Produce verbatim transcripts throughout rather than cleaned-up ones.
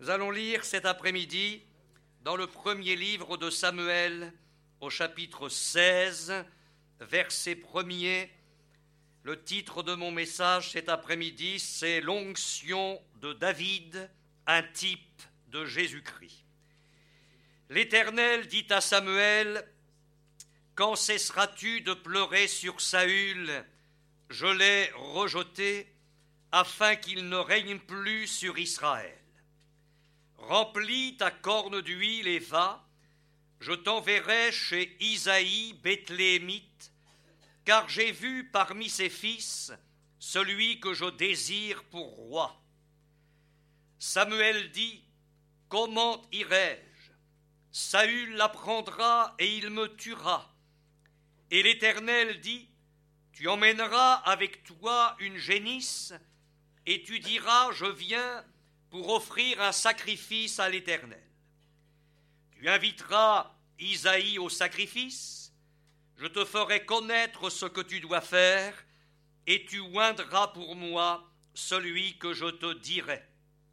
Nous allons lire cet après-midi dans le premier livre de Samuel, au chapitre seize, verset premier. Le titre de mon message cet après-midi, c'est « L'onction de David, un type de Jésus-Christ ». L'Éternel dit à Samuel, « Quand cesseras-tu de pleurer sur Saül? Je l'ai rejeté, afin qu'il ne règne plus sur Israël. Remplis ta corne d'huile et va, je t'enverrai chez Isaïe, Bethléemite, car j'ai vu parmi ses fils celui que je désire pour roi. » Samuel dit, « Comment irai-je? Saül l'apprendra et il me tuera. » Et l'Éternel dit, « Tu emmèneras avec toi une génisse, et tu diras, je viens pour offrir un sacrifice à l'Éternel. Tu inviteras Isaïe au sacrifice, je te ferai connaître ce que tu dois faire, et tu oindras pour moi celui que je te dirai. »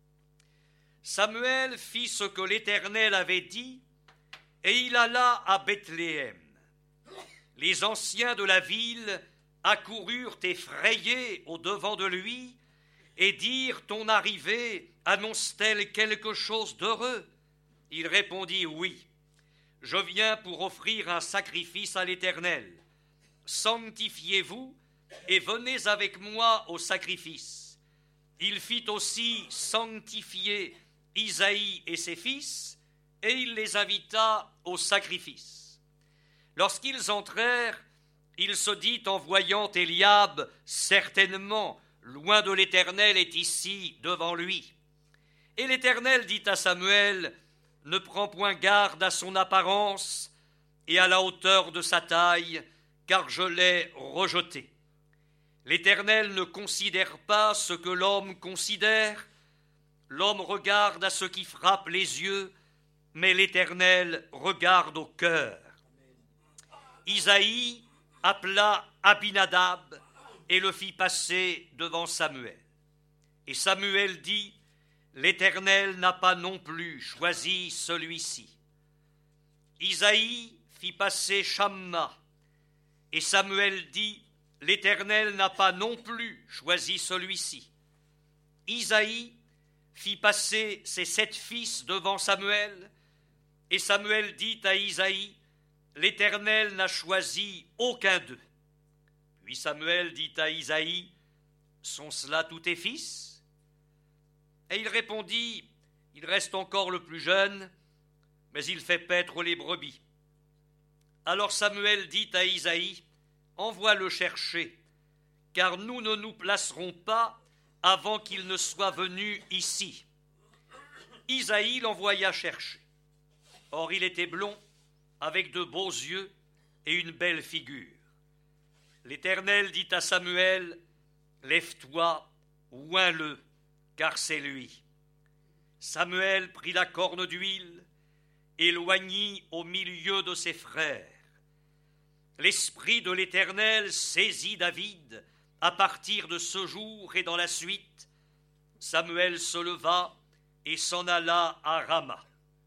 Samuel fit ce que l'Éternel avait dit, et il alla à Bethléem. Les anciens de la ville accoururent effrayés au-devant de lui, et dirent, « Ton arrivée annonce-t-elle quelque chose d'heureux ?» Il répondit, « Oui, je viens pour offrir un sacrifice à l'Éternel. Sanctifiez-vous et venez avec moi au sacrifice. » Il fit aussi sanctifier Isaïe et ses fils, et il les invita au sacrifice. Lorsqu'ils entrèrent, il se dit en voyant Éliab, « Certainement, loin de l'Éternel est ici devant lui. » Et l'Éternel dit à Samuel, « Ne prends point garde à son apparence et à la hauteur de sa taille, car je l'ai rejeté. » L'Éternel ne considère pas ce que l'homme considère. L'homme regarde à ce qui frappe les yeux, mais l'Éternel regarde au cœur. Isaïe appela Abinadab et le fit passer devant Samuel. Et Samuel dit, « L'Éternel n'a pas non plus choisi celui-ci. » Isaïe fit passer Shamma, et Samuel dit, « L'Éternel n'a pas non plus choisi celui-ci. » Isaïe fit passer ses sept fils devant Samuel, et Samuel dit à Isaïe, « L'Éternel n'a choisi aucun d'eux. » Puis Samuel dit à Isaïe, « Sont cela tous tes fils ?» Et il répondit, « Il reste encore le plus jeune, mais il fait paître les brebis. » Alors Samuel dit à Isaïe, « Envoie-le chercher, car nous ne nous placerons pas avant qu'il ne soit venu ici. » Isaïe l'envoya chercher. Or il était blond, avec de beaux yeux et une belle figure. L'Éternel dit à Samuel, « Lève-toi, oins-le, car c'est lui. » Samuel prit la corne d'huile et l'oignit au milieu de ses frères. L'Esprit de l'Éternel saisit David à partir de ce jour et dans la suite. Samuel se leva et s'en alla à Rama.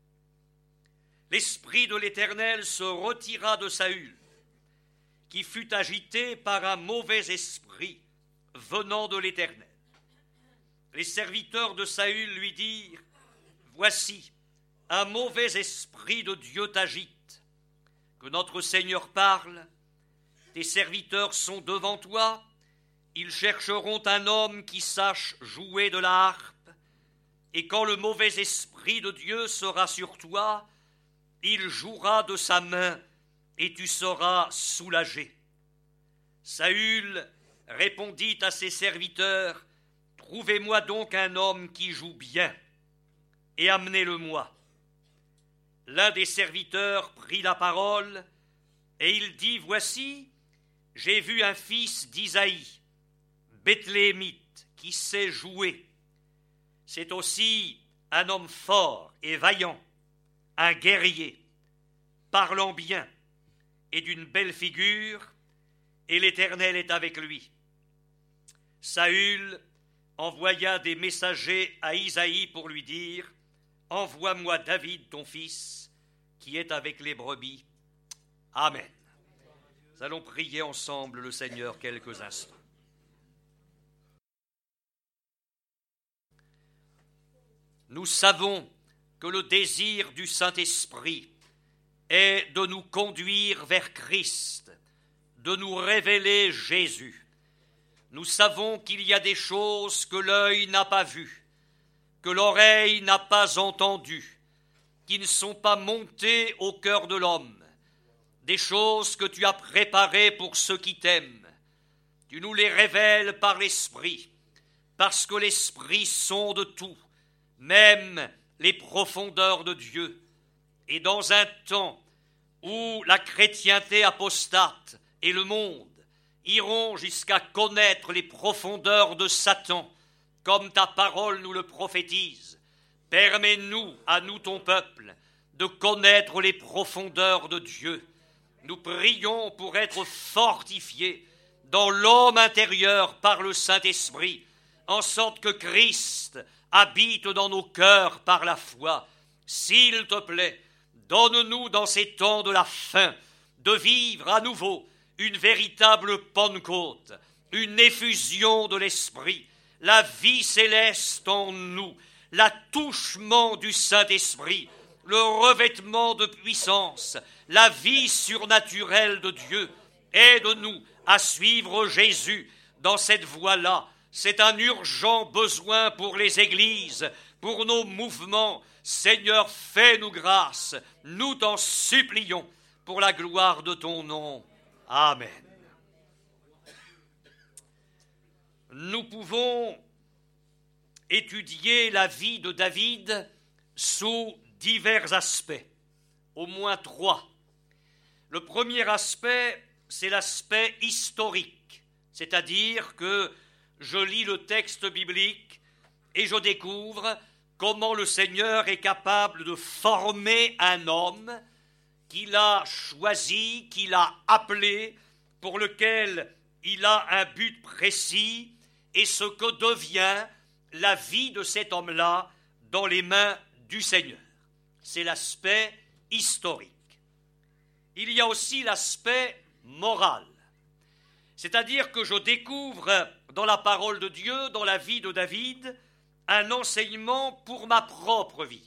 L'Esprit de l'Éternel se retira de Saül, qui fut agité par un mauvais esprit venant de l'Éternel. Les serviteurs de Saül lui dirent, « Voici, un mauvais esprit de Dieu t'agite. Que notre Seigneur parle, tes serviteurs sont devant toi, ils chercheront un homme qui sache jouer de la harpe, et quand le mauvais esprit de Dieu sera sur toi, il jouera de sa main, et tu seras soulagé. » Saül répondit à ses serviteurs, « Trouvez-moi donc un homme qui joue bien, et amenez-le-moi. » L'un des serviteurs prit la parole, et il dit, « Voici, j'ai vu un fils d'Isaïe, Bethléemite, qui sait jouer. C'est aussi un homme fort et vaillant, un guerrier, parlant bien et d'une belle figure, et l'Éternel est avec lui. » Saül envoya des messagers à Isaïe pour lui dire, envoie-moi David, ton fils, qui est avec les brebis. Amen. Nous allons prier ensemble le Seigneur quelques instants. Nous savons que le désir du Saint-Esprit est de nous conduire vers Christ, de nous révéler Jésus. Nous savons qu'il y a des choses que l'œil n'a pas vues, que l'oreille n'a pas entendues, qui ne sont pas montées au cœur de l'homme, des choses que tu as préparées pour ceux qui t'aiment. Tu nous les révèles par l'Esprit, parce que l'Esprit sonde tout, même les profondeurs de Dieu. Et dans un temps où la chrétienté apostate et le monde iront jusqu'à connaître les profondeurs de Satan, comme ta parole nous le prophétise, permets-nous, à nous ton peuple, de connaître les profondeurs de Dieu. Nous prions pour être fortifiés dans l'homme intérieur par le Saint-Esprit, en sorte que Christ habite dans nos cœurs par la foi. S'il te plaît, donne-nous dans ces temps de la fin de vivre à nouveau une véritable Pentecôte, une effusion de l'Esprit, la vie céleste en nous, l'attouchement du Saint-Esprit, le revêtement de puissance, la vie surnaturelle de Dieu. Aide-nous à suivre Jésus dans cette voie-là. C'est un urgent besoin pour les églises, pour nos mouvements. Seigneur, fais-nous grâce, nous t'en supplions, pour la gloire de ton nom. Amen. Nous pouvons étudier la vie de David sous divers aspects, au moins trois. Le premier aspect, c'est l'aspect historique, c'est-à-dire que je lis le texte biblique et je découvre comment le Seigneur est capable de former un homme qu'il a choisi, qu'il a appelé, pour lequel il a un but précis, et ce que devient la vie de cet homme-là dans les mains du Seigneur. C'est l'aspect historique. Il y a aussi l'aspect moral, c'est-à-dire que je découvre dans la parole de Dieu, dans la vie de David, un enseignement pour ma propre vie.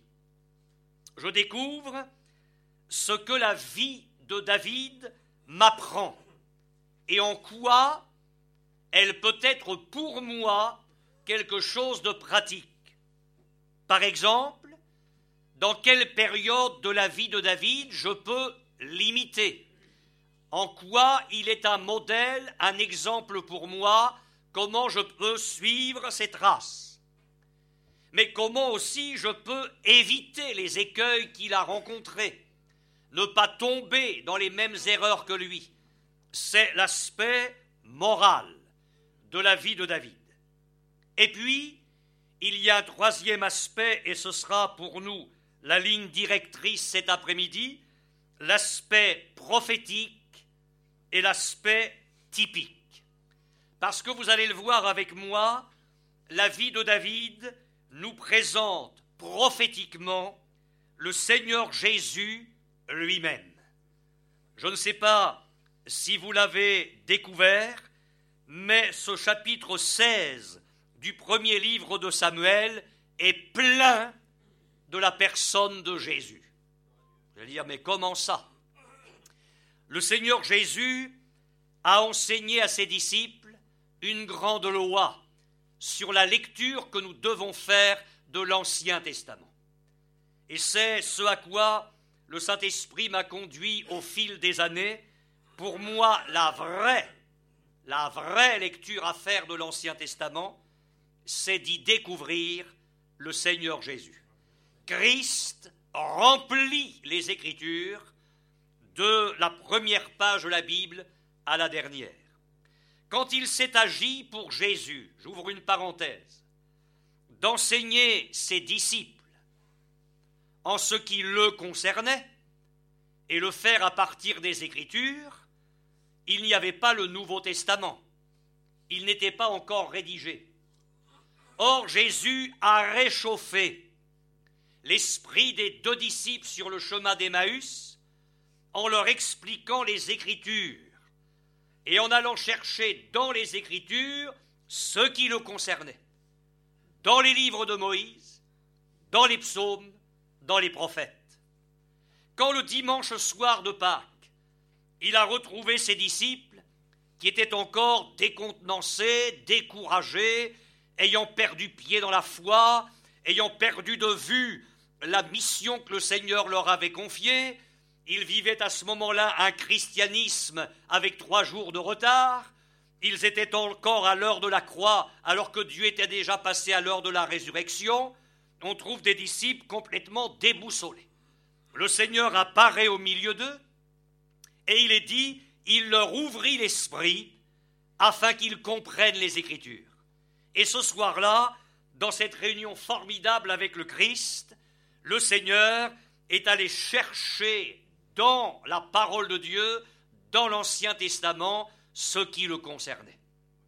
Je découvre ce que la vie de David m'apprend et en quoi elle peut être pour moi quelque chose de pratique. Par exemple, dans quelle période de la vie de David je peux l'imiter? En quoi il est un modèle, un exemple pour moi? Comment je peux suivre ses traces? Mais comment aussi je peux éviter les écueils qu'il a rencontrés, ne pas tomber dans les mêmes erreurs que lui? C'est l'aspect moral de la vie de David. Et puis, il y a un troisième aspect, et ce sera pour nous la ligne directrice cet après-midi, l'aspect prophétique et l'aspect typique. Parce que vous allez le voir avec moi, la vie de David nous présente prophétiquement le Seigneur Jésus lui-même. Je ne sais pas si vous l'avez découvert, mais ce chapitre seize du premier livre de Samuel est plein de la personne de Jésus. Je vais dire, mais comment ça? Le Seigneur Jésus a enseigné à ses disciples une grande loi sur la lecture que nous devons faire de l'Ancien Testament. Et c'est ce à quoi le Saint-Esprit m'a conduit au fil des années. Pour moi, la vraie, la vraie lecture à faire de l'Ancien Testament, c'est d'y découvrir le Seigneur Jésus. Christ remplit les Écritures de la première page de la Bible à la dernière. Quand il s'est agi pour Jésus, j'ouvre une parenthèse, d'enseigner ses disciples en ce qui le concernait et le faire à partir des Écritures, il n'y avait pas le Nouveau Testament. Il n'était pas encore rédigé. Or, Jésus a réchauffé l'esprit des deux disciples sur le chemin d'Emmaüs en leur expliquant les Écritures et en allant chercher dans les Écritures ce qui le concernait, dans les livres de Moïse, dans les psaumes, dans les prophètes. Quand le dimanche soir de Pâques, il a retrouvé ses disciples qui étaient encore décontenancés, découragés, ayant perdu pied dans la foi, ayant perdu de vue la mission que le Seigneur leur avait confiée, ils vivaient à ce moment-là un christianisme avec trois jours de retard. Ils étaient encore à l'heure de la croix, alors que Dieu était déjà passé à l'heure de la résurrection. On trouve des disciples complètement déboussolés. Le Seigneur apparaît au milieu d'eux, et il est dit, il leur ouvrit l'esprit, afin qu'ils comprennent les Écritures. Et ce soir-là, dans cette réunion formidable avec le Christ, le Seigneur est allé chercher dans la parole de Dieu, dans l'Ancien Testament, ce qui le concernait.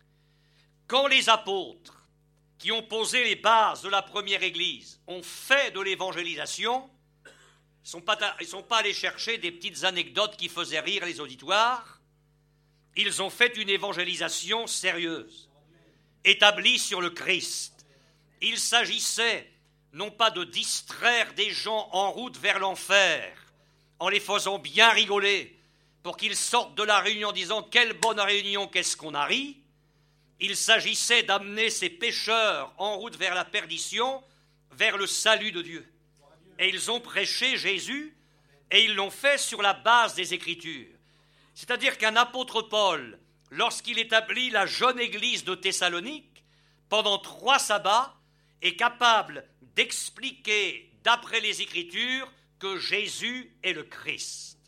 Quand les apôtres, qui ont posé les bases de la première Église, ont fait de l'évangélisation, ils ne sont pas allés chercher des petites anecdotes qui faisaient rire les auditoires, ils ont fait une évangélisation sérieuse, établie sur le Christ. Il s'agissait non pas de distraire des gens en route vers l'enfer, en les faisant bien rigoler, pour qu'ils sortent de la réunion en disant « Quelle bonne réunion, qu'est-ce qu'on a ri ?» Il s'agissait d'amener ces pécheurs en route vers la perdition, vers le salut de Dieu. Et ils ont prêché Jésus, et ils l'ont fait sur la base des Écritures. C'est-à-dire qu'un apôtre Paul, lorsqu'il établit la jeune église de Thessalonique, pendant trois sabbats, est capable d'expliquer, d'après les Écritures, que Jésus est le Christ.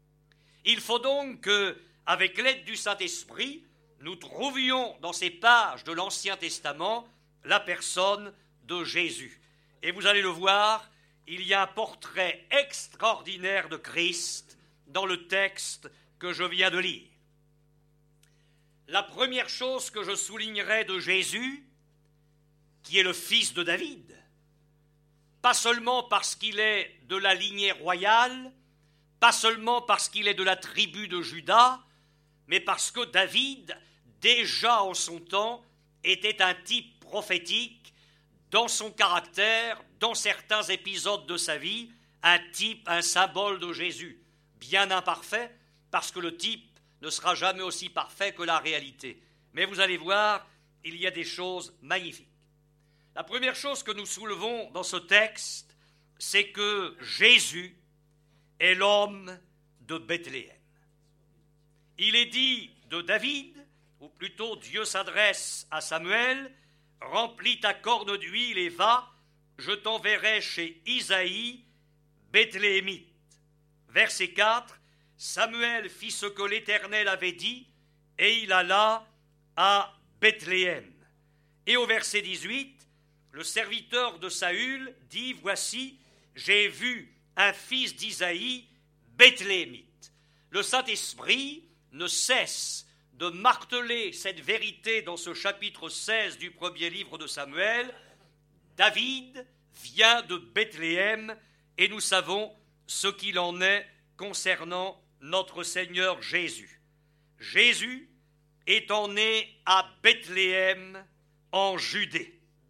Il faut donc que, avec l'aide du Saint-Esprit, nous trouvions dans ces pages de l'Ancien Testament la personne de Jésus. Et vous allez le voir, il y a un portrait extraordinaire de Christ dans le texte que je viens de lire. La première chose que je soulignerai de Jésus, qui est le fils de David, pas seulement parce qu'il est de la lignée royale, pas seulement parce qu'il est de la tribu de Juda, mais parce que David, déjà en son temps, était un type prophétique dans son caractère, dans certains épisodes de sa vie, un type, un symbole de Jésus, bien imparfait, parce que le type ne sera jamais aussi parfait que la réalité. Mais vous allez voir, il y a des choses magnifiques. La première chose que nous soulevons dans ce texte, c'est que Jésus est l'homme de Bethléem. Il est dit de David, ou plutôt Dieu s'adresse à Samuel, « Remplis ta corne d'huile et va, je t'enverrai chez Isaïe, Bethléemite. » Verset quatre, Samuel fit ce que l'Éternel avait dit, et il alla à Bethléem. Et au verset dix-huit, le serviteur de Saül dit, « Voici, j'ai vu un fils d'Isaïe, Bethléemite. » Le Saint-Esprit ne cesse de marteler cette vérité dans ce chapitre seize du premier livre de Samuel. David vient de Bethléem et nous savons ce qu'il en est concernant notre Seigneur Jésus. Jésus étant né à Bethléem en Judée.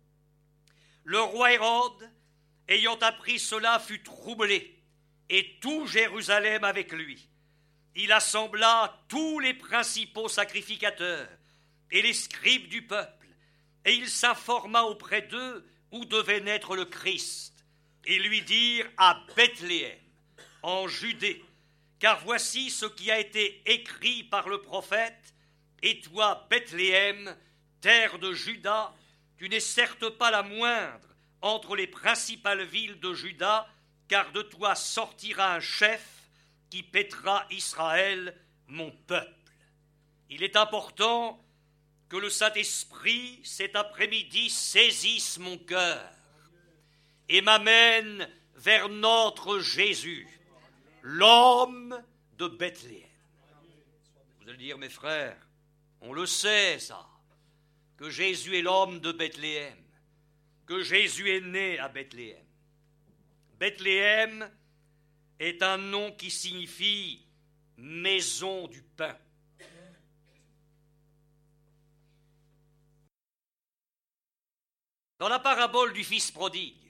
Le roi Hérode, ayant appris cela, fut troublé, et tout Jérusalem avec lui. Il assembla tous les principaux sacrificateurs et les scribes du peuple, et il s'informa auprès d'eux où devait naître le Christ. Ils lui dirent à Bethléem, en Judée, car voici ce qui a été écrit par le prophète, et toi, Bethléem, terre de Juda, tu n'es certes pas la moindre entre les principales villes de Juda, car de toi sortira un chef qui paîtra Israël, mon peuple. Il est important que le Saint-Esprit, cet après-midi, saisisse mon cœur et m'amène vers notre Jésus, l'homme de Bethléem. Vous allez dire, mes frères, on le sait ça, que Jésus est l'homme de Bethléem, que Jésus est né à Bethléem. Bethléem est un nom qui signifie maison du pain. Dans la parabole du fils prodigue,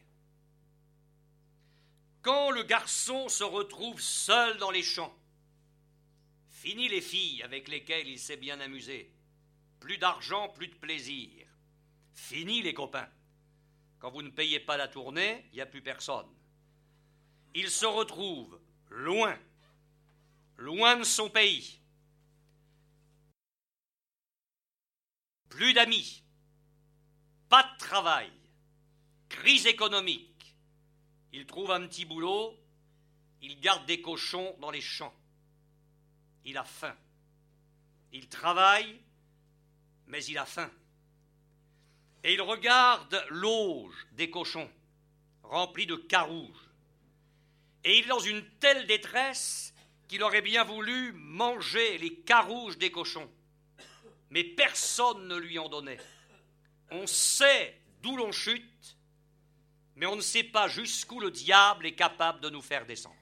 quand le garçon se retrouve seul dans les champs, fini les filles avec lesquelles il s'est bien amusé, plus d'argent, plus de plaisir, fini les copains. Quand vous ne payez pas la tournée, il n'y a plus personne. Il se retrouve loin, loin de son pays. Plus d'amis, pas de travail, crise économique. Il trouve un petit boulot, il garde des cochons dans les champs. Il a faim. Il travaille, mais il a faim. Et il regarde l'auge des cochons, remplie de carouges. Et il est dans une telle détresse qu'il aurait bien voulu manger les carouges des cochons. Mais personne ne lui en donnait. On sait d'où l'on chute, mais on ne sait pas jusqu'où le diable est capable de nous faire descendre.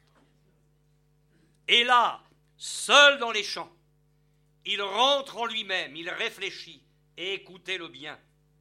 Et là, seul dans les champs, il rentre en lui-même, il réfléchit, et écoutez-le bien.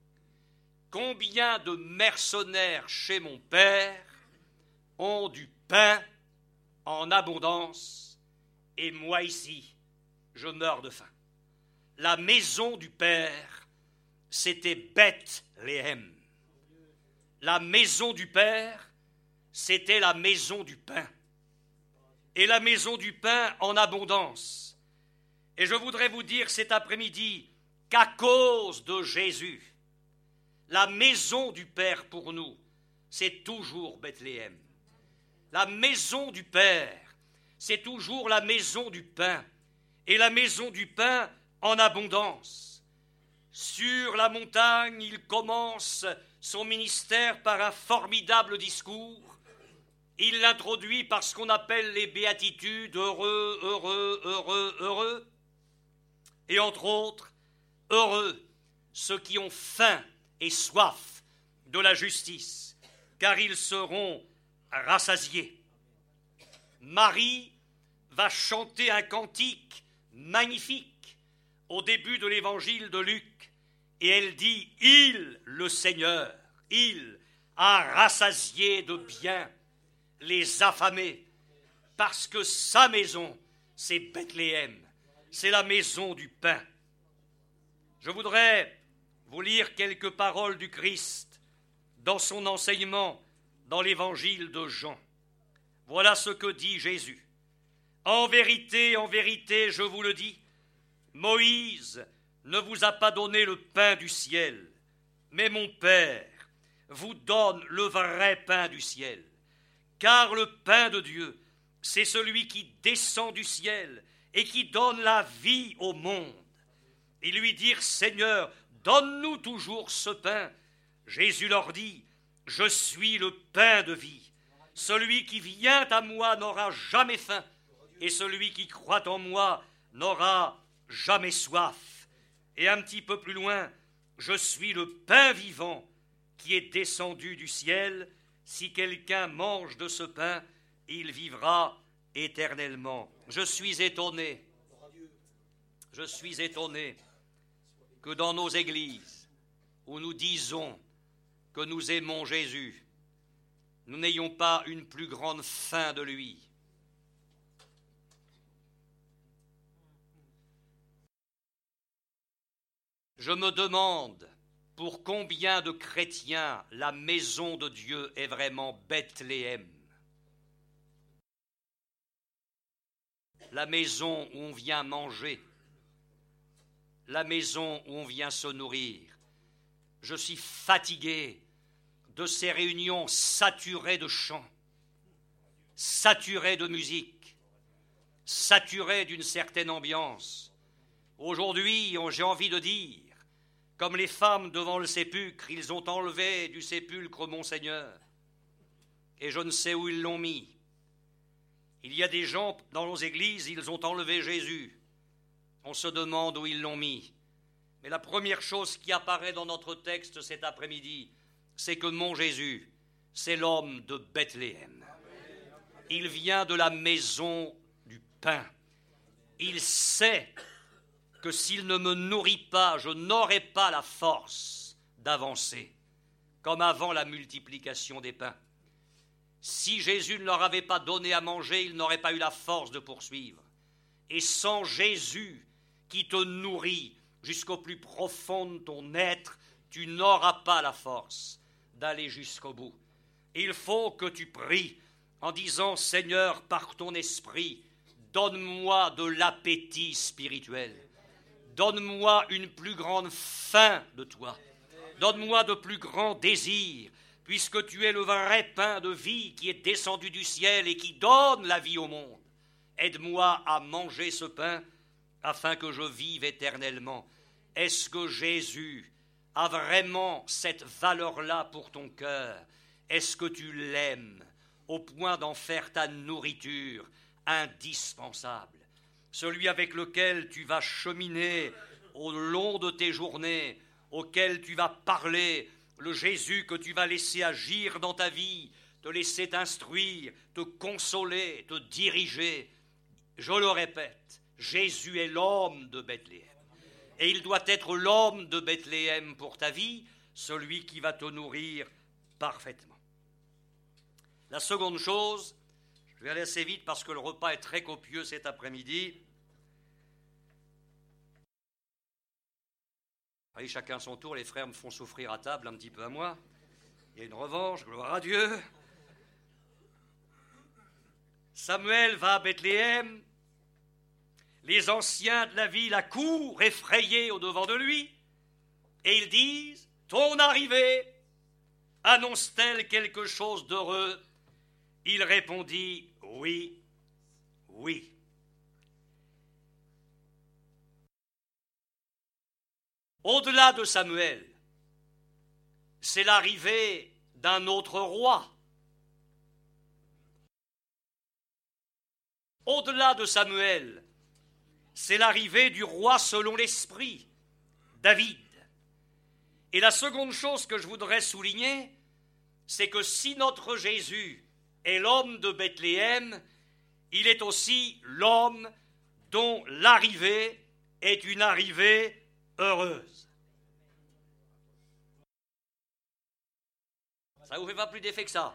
Combien de mercenaires chez mon père ont du pain en abondance, et moi ici, je meurs de faim. La maison du père, c'était Bethléem. La maison du père, c'était la maison du pain. Et la maison du pain en abondance. Et je voudrais vous dire cet après-midi qu'à cause de Jésus, la maison du Père pour nous, c'est toujours Bethléem. La maison du Père, c'est toujours la maison du pain. Et la maison du pain en abondance. Sur la montagne, il commence son ministère par un formidable discours. Il l'introduit par ce qu'on appelle les béatitudes, heureux, heureux, heureux, heureux. Et entre autres, heureux ceux qui ont faim et soif de la justice, car ils seront rassasiés. Marie va chanter un cantique magnifique au début de l'évangile de Luc, et elle dit « Il, le Seigneur, il a rassasié de bien les affamés, parce que sa maison, c'est Bethléem, c'est la maison du pain. » Je voudrais vous lire quelques paroles du Christ dans son enseignement dans l'évangile de Jean. Voilà ce que dit Jésus. « En vérité, en vérité, je vous le dis, Moïse ne vous a pas donné le pain du ciel, mais mon Père vous donne le vrai pain du ciel. Car le pain de Dieu, c'est celui qui descend du ciel et qui donne la vie au monde. » Ils lui dirent « Seigneur, donne-nous toujours ce pain. » Jésus leur dit « Je suis le pain de vie. Celui qui vient à moi n'aura jamais faim, et celui qui croit en moi n'aura jamais soif. » Et un petit peu plus loin, « Je suis le pain vivant qui est descendu du ciel. Si quelqu'un mange de ce pain, il vivra éternellement. » Je suis étonné, je suis étonné que dans nos églises, où nous disons que nous aimons Jésus, nous n'ayons pas une plus grande faim de lui. Je me demande pour combien de chrétiens la maison de Dieu est vraiment Bethléem. La maison où on vient manger, la maison où on vient se nourrir. Je suis fatigué de ces réunions saturées de chants, saturées de musique, saturées d'une certaine ambiance. Aujourd'hui, j'ai envie de dire, comme les femmes devant le sépulcre, ils ont enlevé du sépulcre mon Seigneur, et je ne sais où ils l'ont mis. Il y a des gens dans nos églises, ils ont enlevé Jésus. On se demande où ils l'ont mis. Mais la première chose qui apparaît dans notre texte cet après-midi, c'est que mon Jésus, c'est l'homme de Bethléem. Il vient de la maison du pain. Il sait que s'il ne me nourrit pas, je n'aurai pas la force d'avancer, comme avant la multiplication des pains. Si Jésus ne leur avait pas donné à manger, ils n'auraient pas eu la force de poursuivre. Et sans Jésus qui te nourrit jusqu'au plus profond de ton être, tu n'auras pas la force d'aller jusqu'au bout. Il faut que tu pries en disant « Seigneur, par ton esprit, donne-moi de l'appétit spirituel. Donne-moi une plus grande faim de toi. Donne-moi de plus grands désirs, puisque tu es le vrai pain de vie qui est descendu du ciel et qui donne la vie au monde. Aide-moi à manger ce pain afin que je vive éternellement. » Est-ce que Jésus a vraiment cette valeur-là pour ton cœur? Est-ce que tu l'aimes au point d'en faire ta nourriture indispensable? Celui avec lequel tu vas cheminer au long de tes journées, auquel tu vas parler, le Jésus que tu vas laisser agir dans ta vie, te laisser t'instruire, te consoler, te diriger. Je le répète, Jésus est l'homme de Bethléem. Et il doit être l'homme de Bethléem pour ta vie, celui qui va te nourrir parfaitement. La seconde chose, je vais aller assez vite parce que le repas est très copieux cet après-midi. Allez, chacun son tour, les frères me font souffrir à table un petit peu à moi. Il y a une revanche, gloire à Dieu. Samuel va à Bethléem. Les anciens de la ville accourent effrayés au-devant de lui, et ils disent « Ton arrivée annonce-t-elle quelque chose d'heureux ?» Il répondit « Oui, oui. » Au-delà de Samuel, c'est l'arrivée d'un autre roi. Au-delà de Samuel, c'est l'arrivée du roi selon l'esprit, David. Et la seconde chose que je voudrais souligner, c'est que si notre Jésus est l'homme de Bethléem, il est aussi l'homme dont l'arrivée est une arrivée heureuse. Ça ne vous fait pas plus d'effet que ça?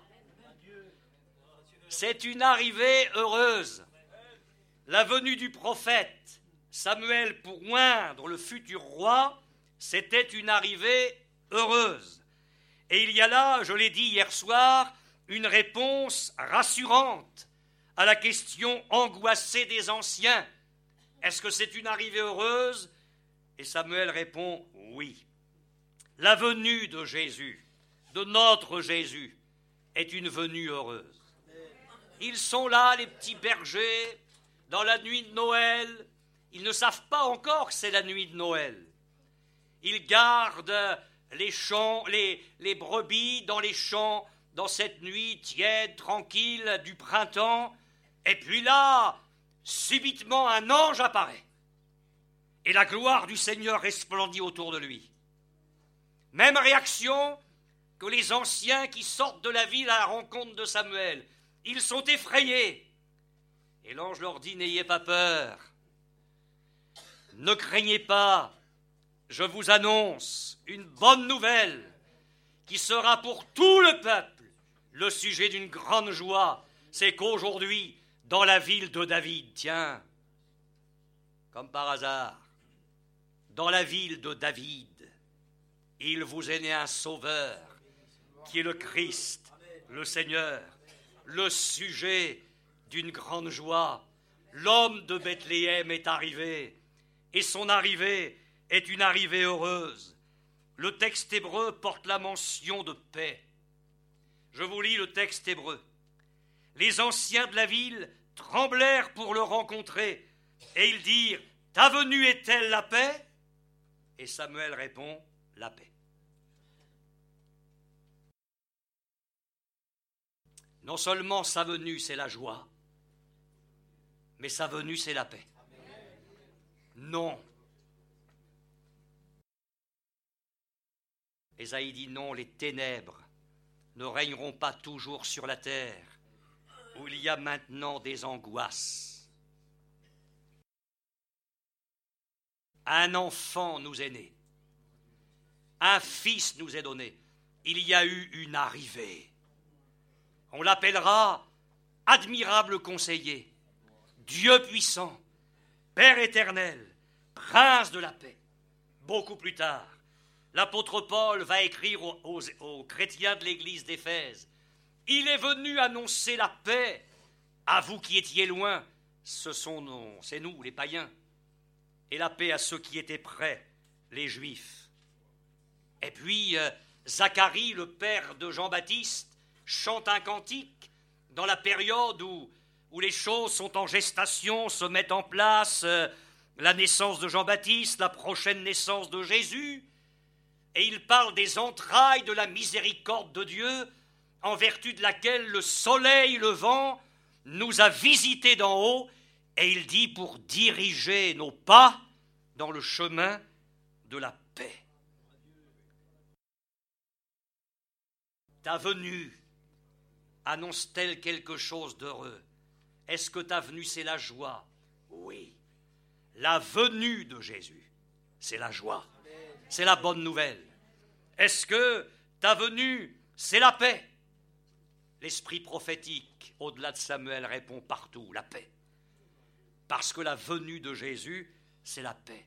C'est une arrivée heureuse. La venue du prophète Samuel pour oindre le futur roi, c'était une arrivée heureuse. Et il y a là, je l'ai dit hier soir, une réponse rassurante à la question angoissée des anciens. Est-ce que c'est une arrivée heureuse? Et Samuel répond oui. La venue de Jésus, de notre Jésus, est une venue heureuse. Ils sont là, les petits bergers, dans la nuit de Noël. Ils ne savent pas encore que c'est la nuit de Noël. Ils gardent les champs, les, les brebis dans les champs, dans cette nuit tiède, tranquille du printemps. Et puis là, subitement, un ange apparaît. Et la gloire du Seigneur resplendit autour de lui. Même réaction que les anciens qui sortent de la ville à la rencontre de Samuel. Ils sont effrayés. Et l'ange leur dit, n'ayez pas peur. Ne craignez pas. Je vous annonce une bonne nouvelle qui sera pour tout le peuple le sujet d'une grande joie. C'est qu'aujourd'hui, dans la ville de David, tiens, comme par hasard, dans la ville de David, il vous est né un sauveur qui est le Christ, le Seigneur, le sujet d'une grande joie. L'homme de Bethléem est arrivé, et son arrivée est une arrivée heureuse. Le texte hébreu porte la mention de paix. Je vous lis le texte hébreu. Les anciens de la ville tremblèrent pour le rencontrer, et ils dirent, « Ta venue est-elle la paix ?» Et Samuel répond, « La paix. » Non seulement sa venue, c'est la joie, mais sa venue, c'est la paix. Non. Ésaïe dit non, les ténèbres ne régneront pas toujours sur la terre, où il y a maintenant des angoisses. Un enfant nous est né, un fils nous est donné, il y a eu une arrivée. On l'appellera admirable conseiller, Dieu puissant, Père éternel, Prince de la paix. Beaucoup plus tard, l'apôtre Paul va écrire aux, aux, aux chrétiens de l'église d'Éphèse. Il est venu annoncer la paix à vous qui étiez loin. Ce sont nos, c'est nous, les païens. Et la paix à ceux qui étaient près, les Juifs. Et puis, euh, Zacharie, le père de Jean-Baptiste, chante un cantique dans la période où, où les choses sont en gestation, se mettent en place, euh, la naissance de Jean-Baptiste, la prochaine naissance de Jésus. Et il parle des entrailles de la miséricorde de Dieu, en vertu de laquelle le soleil levant nous a visités d'en haut, et il dit pour diriger nos pas dans le chemin de la paix. Ta venue annonce-t-elle quelque chose d'heureux? Est-ce que ta venue, c'est la joie? Oui. La venue de Jésus, c'est la joie. C'est la bonne nouvelle. Est-ce que ta venue, c'est la paix? L'esprit prophétique, au-delà de Samuel, répond partout, la paix. Parce que la venue de Jésus, c'est la paix.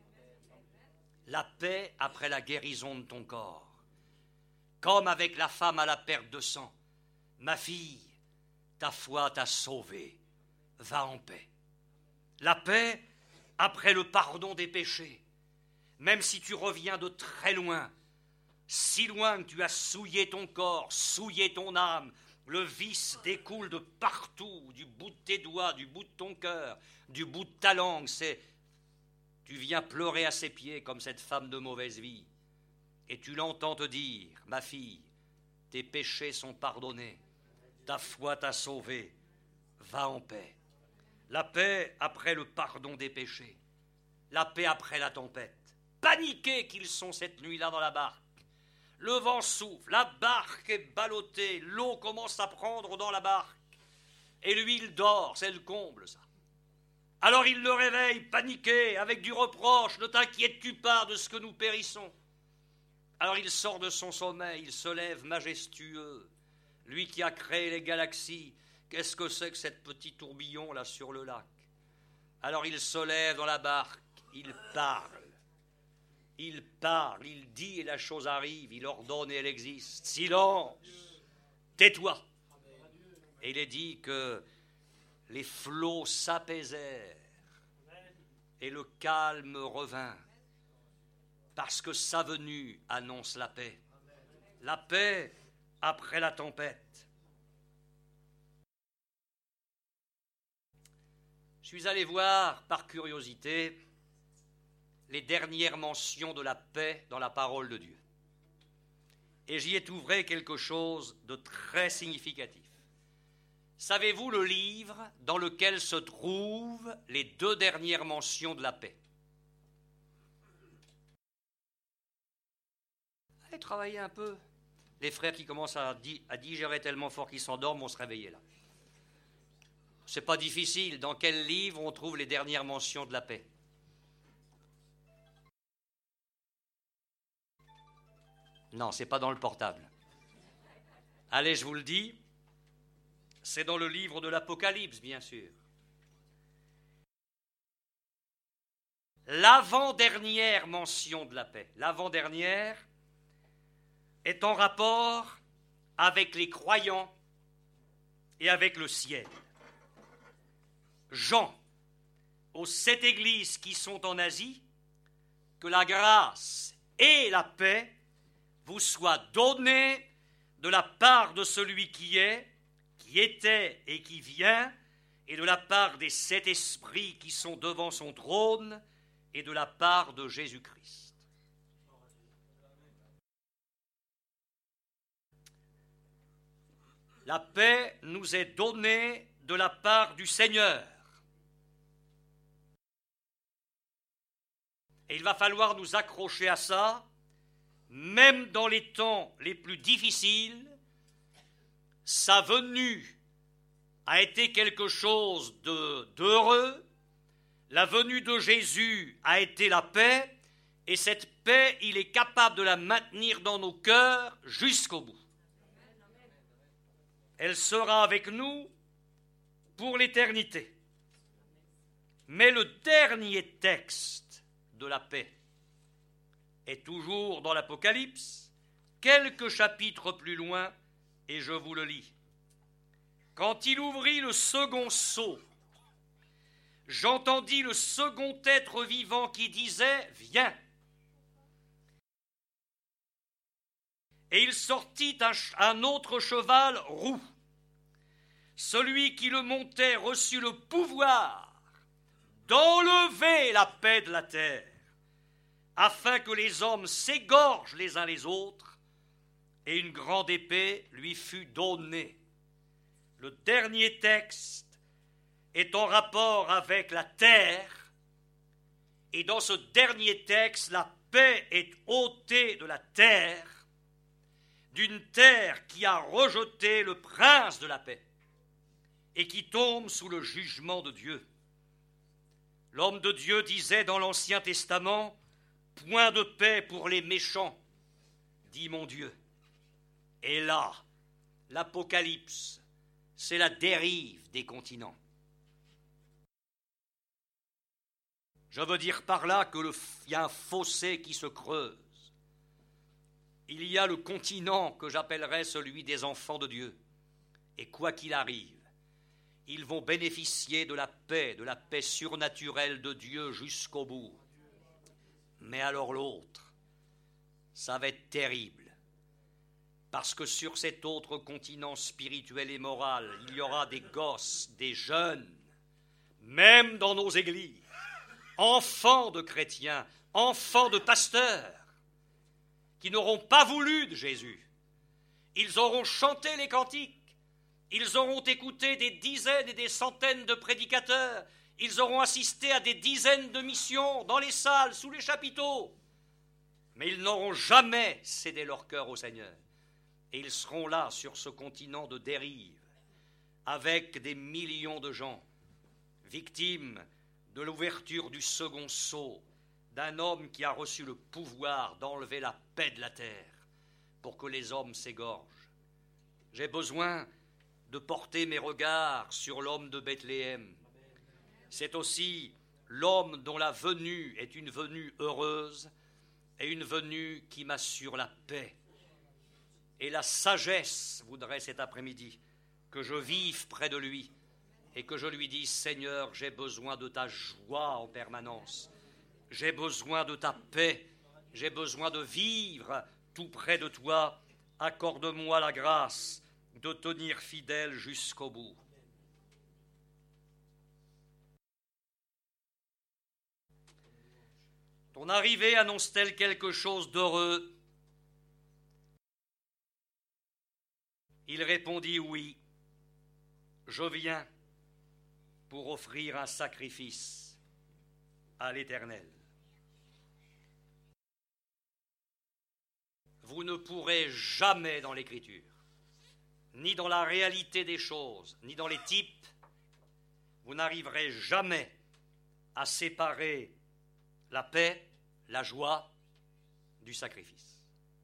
La paix après la guérison de ton corps. Comme avec la femme à la perte de sang. Ma fille, ta foi t'a sauvée, va en paix. La paix après le pardon des péchés. Même si tu reviens de très loin, si loin que tu as souillé ton corps, souillé ton âme, le vice découle de partout, du bout de tes doigts, du bout de ton cœur, du bout de ta langue. C'est, tu viens pleurer à ses pieds comme cette femme de mauvaise vie. Et tu l'entends te dire, ma fille, tes péchés sont pardonnés, ta foi t'a sauvée, va en paix. La paix après le pardon des péchés, la paix après la tempête. Paniqués qu'ils sont cette nuit-là dans la barque. Le vent souffle, la barque est ballottée, l'eau commence à prendre dans la barque. Et lui, il dort, c'est le comble, ça. Alors il le réveille, paniqué, avec du reproche, ne t'inquiètes-tu pas de ce que nous périssons? Alors il sort de son sommeil, il se lève majestueux. Lui qui a créé les galaxies, qu'est-ce que c'est que cette petit tourbillon là sur le lac? Alors il se lève dans la barque, il parle. Il parle, il dit et la chose arrive, il ordonne et elle existe. Silence, tais-toi. Et il est dit que les flots s'apaisèrent et le calme revint. Parce que sa venue annonce la paix. La paix après la tempête. Je suis allé voir, par curiosité, les dernières mentions de la paix dans la parole de Dieu. Et j'y ai trouvé quelque chose de très significatif. Savez-vous le livre dans lequel se trouvent les deux dernières mentions de la paix? Allez travailler un peu. Les frères qui commencent à, di- à digérer tellement fort qu'ils s'endorment vont se réveiller là. C'est pas difficile. Dans quel livre on trouve les dernières mentions de la paix? Non, c'est pas dans le portable. Allez, je vous le dis, c'est dans le livre de l'Apocalypse, bien sûr. L'avant-dernière mention de la paix, l'avant-dernière, est en rapport avec les croyants et avec le ciel. Jean, aux sept églises qui sont en Asie, que la grâce et la paix vous soient données de la part de celui qui est, qui était et qui vient, et de la part des sept esprits qui sont devant son trône, et de la part de Jésus-Christ. La paix nous est donnée de la part du Seigneur. Et il va falloir nous accrocher à ça, même dans les temps les plus difficiles, sa venue a été quelque chose de, d'heureux. La venue de Jésus a été la paix, et cette paix, il est capable de la maintenir dans nos cœurs jusqu'au bout. Elle sera avec nous pour l'éternité. Mais le dernier texte de la paix est toujours dans l'Apocalypse, quelques chapitres plus loin, et je vous le lis. Quand il ouvrit le second sceau, j'entendis le second être vivant qui disait « Viens !» Et il sortit un, un autre cheval roux. Celui qui le montait reçut le pouvoir d'enlever la paix de la terre, afin que les hommes s'égorgent les uns les autres, et une grande épée lui fut donnée. Le dernier texte est en rapport avec la terre, et dans ce dernier texte, la paix est ôtée de la terre, d'une terre qui a rejeté le prince de la paix et qui tombe sous le jugement de Dieu. L'homme de Dieu disait dans l'Ancien Testament, « Point de paix pour les méchants, dit mon Dieu. » Et là, l'Apocalypse, c'est la dérive des continents. Je veux dire par là qu'il y a un fossé qui se creuse. Il y a le continent que j'appellerais celui des enfants de Dieu. Et quoi qu'il arrive, ils vont bénéficier de la paix, de la paix surnaturelle de Dieu jusqu'au bout. Mais alors l'autre, ça va être terrible. Parce que sur cet autre continent spirituel et moral, il y aura des gosses, des jeunes, même dans nos églises, enfants de chrétiens, enfants de pasteurs, qui n'auront pas voulu de Jésus. Ils auront chanté les cantiques, ils auront écouté des dizaines et des centaines de prédicateurs, ils auront assisté à des dizaines de missions dans les salles, sous les chapiteaux, mais ils n'auront jamais cédé leur cœur au Seigneur. Et ils seront là, sur ce continent de dérive, avec des millions de gens, victimes de l'ouverture du second sceau, d'un homme qui a reçu le pouvoir d'enlever la paix de la terre pour que les hommes s'égorgent. J'ai besoin de porter mes regards sur l'homme de Bethléem. C'est aussi l'homme dont la venue est une venue heureuse et une venue qui m'assure la paix. Et la sagesse voudrait cet après-midi que je vive près de lui et que je lui dise, Seigneur, j'ai besoin de ta joie en permanence. J'ai besoin de ta paix, j'ai besoin de vivre tout près de toi. Accorde-moi la grâce de tenir fidèle jusqu'au bout. Ton arrivée annonce-t-elle quelque chose d'heureux? Il répondit, oui, je viens pour offrir un sacrifice à l'Éternel. Vous ne pourrez jamais dans l'Écriture, ni dans la réalité des choses, ni dans les types, vous n'arriverez jamais à séparer la paix, la joie du sacrifice.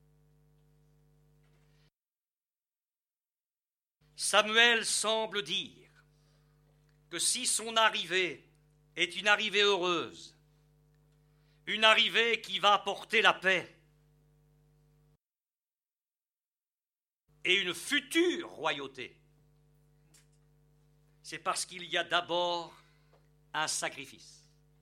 Samuel semble dire que si son arrivée est une arrivée heureuse, une arrivée qui va apporter la paix, et une future royauté, c'est parce qu'il y a d'abord un sacrifice.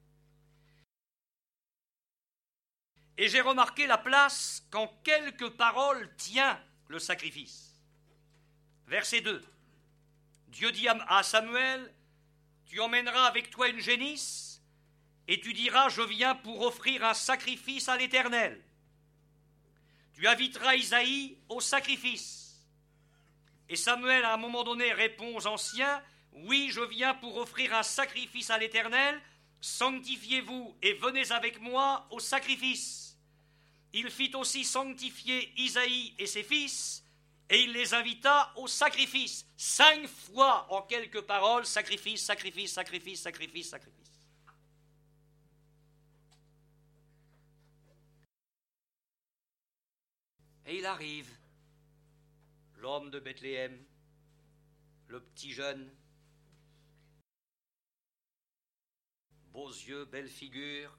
Et j'ai remarqué la place qu'en quelques paroles tient le sacrifice. Verset deux. Dieu dit à Samuel, tu emmèneras avec toi une génisse et tu diras, je viens pour offrir un sacrifice à l'Éternel. Tu inviteras Isaïe au sacrifice. Et Samuel, à un moment donné, répond aux anciens, oui, je viens pour offrir un sacrifice à l'Éternel, sanctifiez-vous et venez avec moi au sacrifice. Il fit aussi sanctifier Isaïe et ses fils, et il les invita au sacrifice. Cinq fois en quelques paroles, sacrifice, sacrifice, sacrifice, sacrifice, sacrifice. Et il arrive, l'homme de Bethléem, le petit jeune, beaux yeux, belle figure,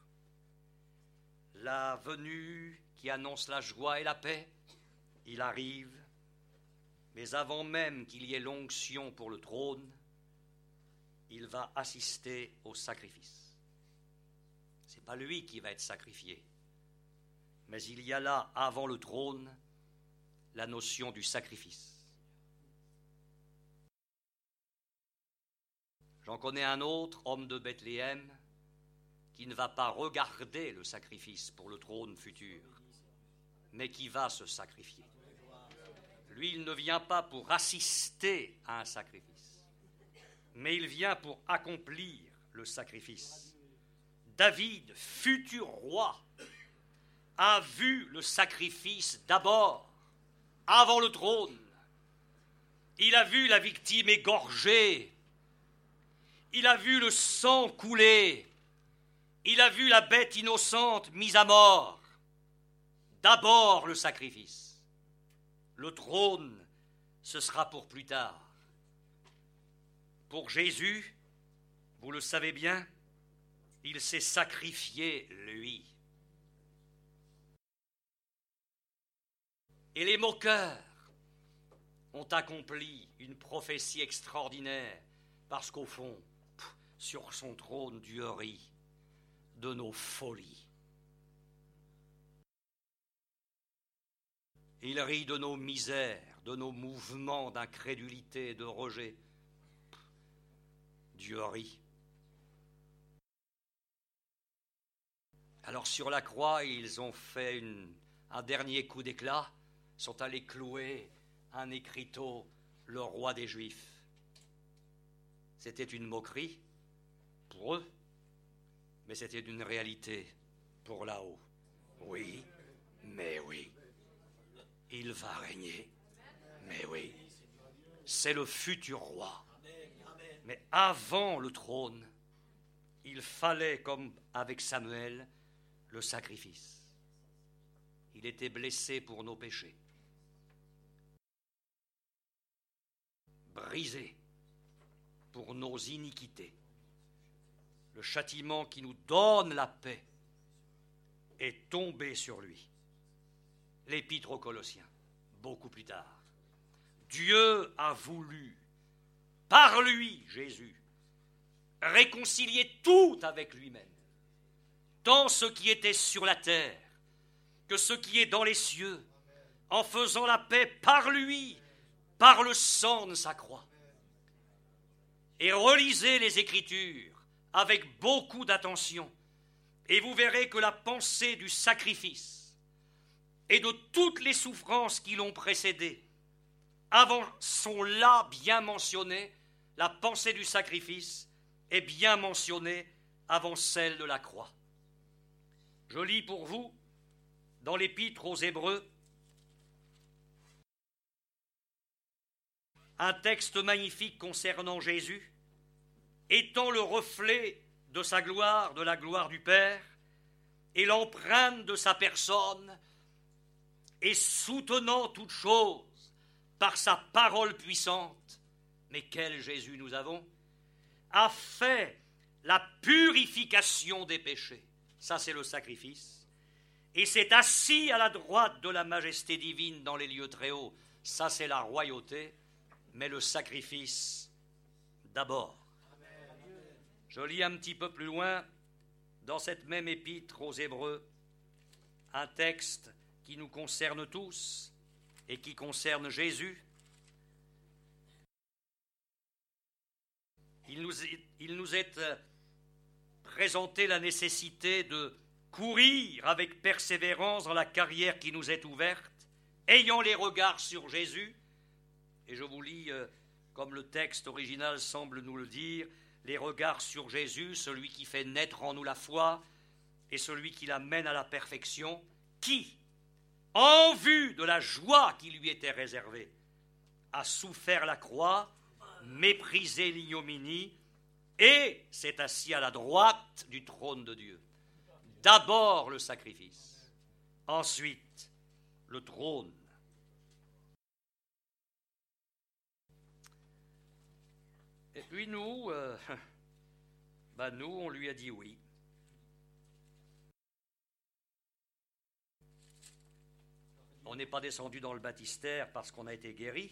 la venue qui annonce la joie et la paix. Il arrive, mais avant même qu'il y ait l'onction pour le trône, il va assister au sacrifice. Ce n'est pas lui qui va être sacrifié, mais il y a là, avant le trône, la notion du sacrifice. J'en connais un autre, homme de Bethléem, qui ne va pas regarder le sacrifice pour le trône futur, mais qui va se sacrifier. Lui, il ne vient pas pour assister à un sacrifice, mais il vient pour accomplir le sacrifice. David, futur roi, a vu le sacrifice d'abord, avant le trône. Il a vu la victime égorgée. Il a vu le sang couler. Il a vu la bête innocente mise à mort. D'abord le sacrifice. Le trône, ce sera pour plus tard. Pour Jésus, vous le savez bien, il s'est sacrifié, lui. Et les moqueurs ont accompli une prophétie extraordinaire, parce qu'au fond, sur son trône, Dieu rit de nos folies. Il rit de nos misères, de nos mouvements d'incrédulité et de rejet. Dieu rit. Alors sur la croix, ils ont fait une, un dernier coup d'éclat, sont allés clouer un écriteau, le roi des Juifs. C'était une moquerie pour eux, mais c'était une réalité pour là-haut. Oui, mais oui, il va régner, mais oui, c'est le futur roi. Mais avant le trône, il fallait, comme avec Samuel, le sacrifice. Il était blessé pour nos péchés, brisé pour nos iniquités. Le châtiment qui nous donne la paix est tombé sur lui. L'Épître aux Colossiens, beaucoup plus tard. Dieu a voulu, par lui, Jésus, réconcilier tout avec lui-même, tant ce qui était sur la terre que ce qui est dans les cieux, en faisant la paix par lui, par le sang de sa croix. Et relisez les Écritures avec beaucoup d'attention, et vous verrez que la pensée du sacrifice et de toutes les souffrances qui l'ont précédé avant sont là bien mentionnées. La pensée du sacrifice est bien mentionnée avant celle de la croix. Je lis pour vous dans l'Épître aux Hébreux un texte magnifique concernant Jésus, étant le reflet de sa gloire, de la gloire du Père, et l'empreinte de sa personne, et soutenant toute chose par sa parole puissante. Mais quel Jésus nous avons, a fait la purification des péchés. Ça, c'est le sacrifice. Et s'est assis à la droite de la majesté divine dans les lieux très hauts. Ça, c'est la royauté. Mais le sacrifice, d'abord. Je lis un petit peu plus loin, dans cette même épître aux Hébreux, un texte qui nous concerne tous et qui concerne Jésus. Il nous est, il nous est présenté la nécessité de courir avec persévérance dans la carrière qui nous est ouverte, ayant les regards sur Jésus. Et je vous lis, euh, comme le texte original semble nous le dire, les regards sur Jésus, celui qui fait naître en nous la foi et celui qui la mène à la perfection, qui, en vue de la joie qui lui était réservée, a souffert la croix, méprisé l'ignominie, et s'est assis à la droite du trône de Dieu. D'abord le sacrifice, ensuite le trône. Et puis nous, euh, ben nous, on lui a dit oui. On n'est pas descendu dans le baptistère parce qu'on a été guéri.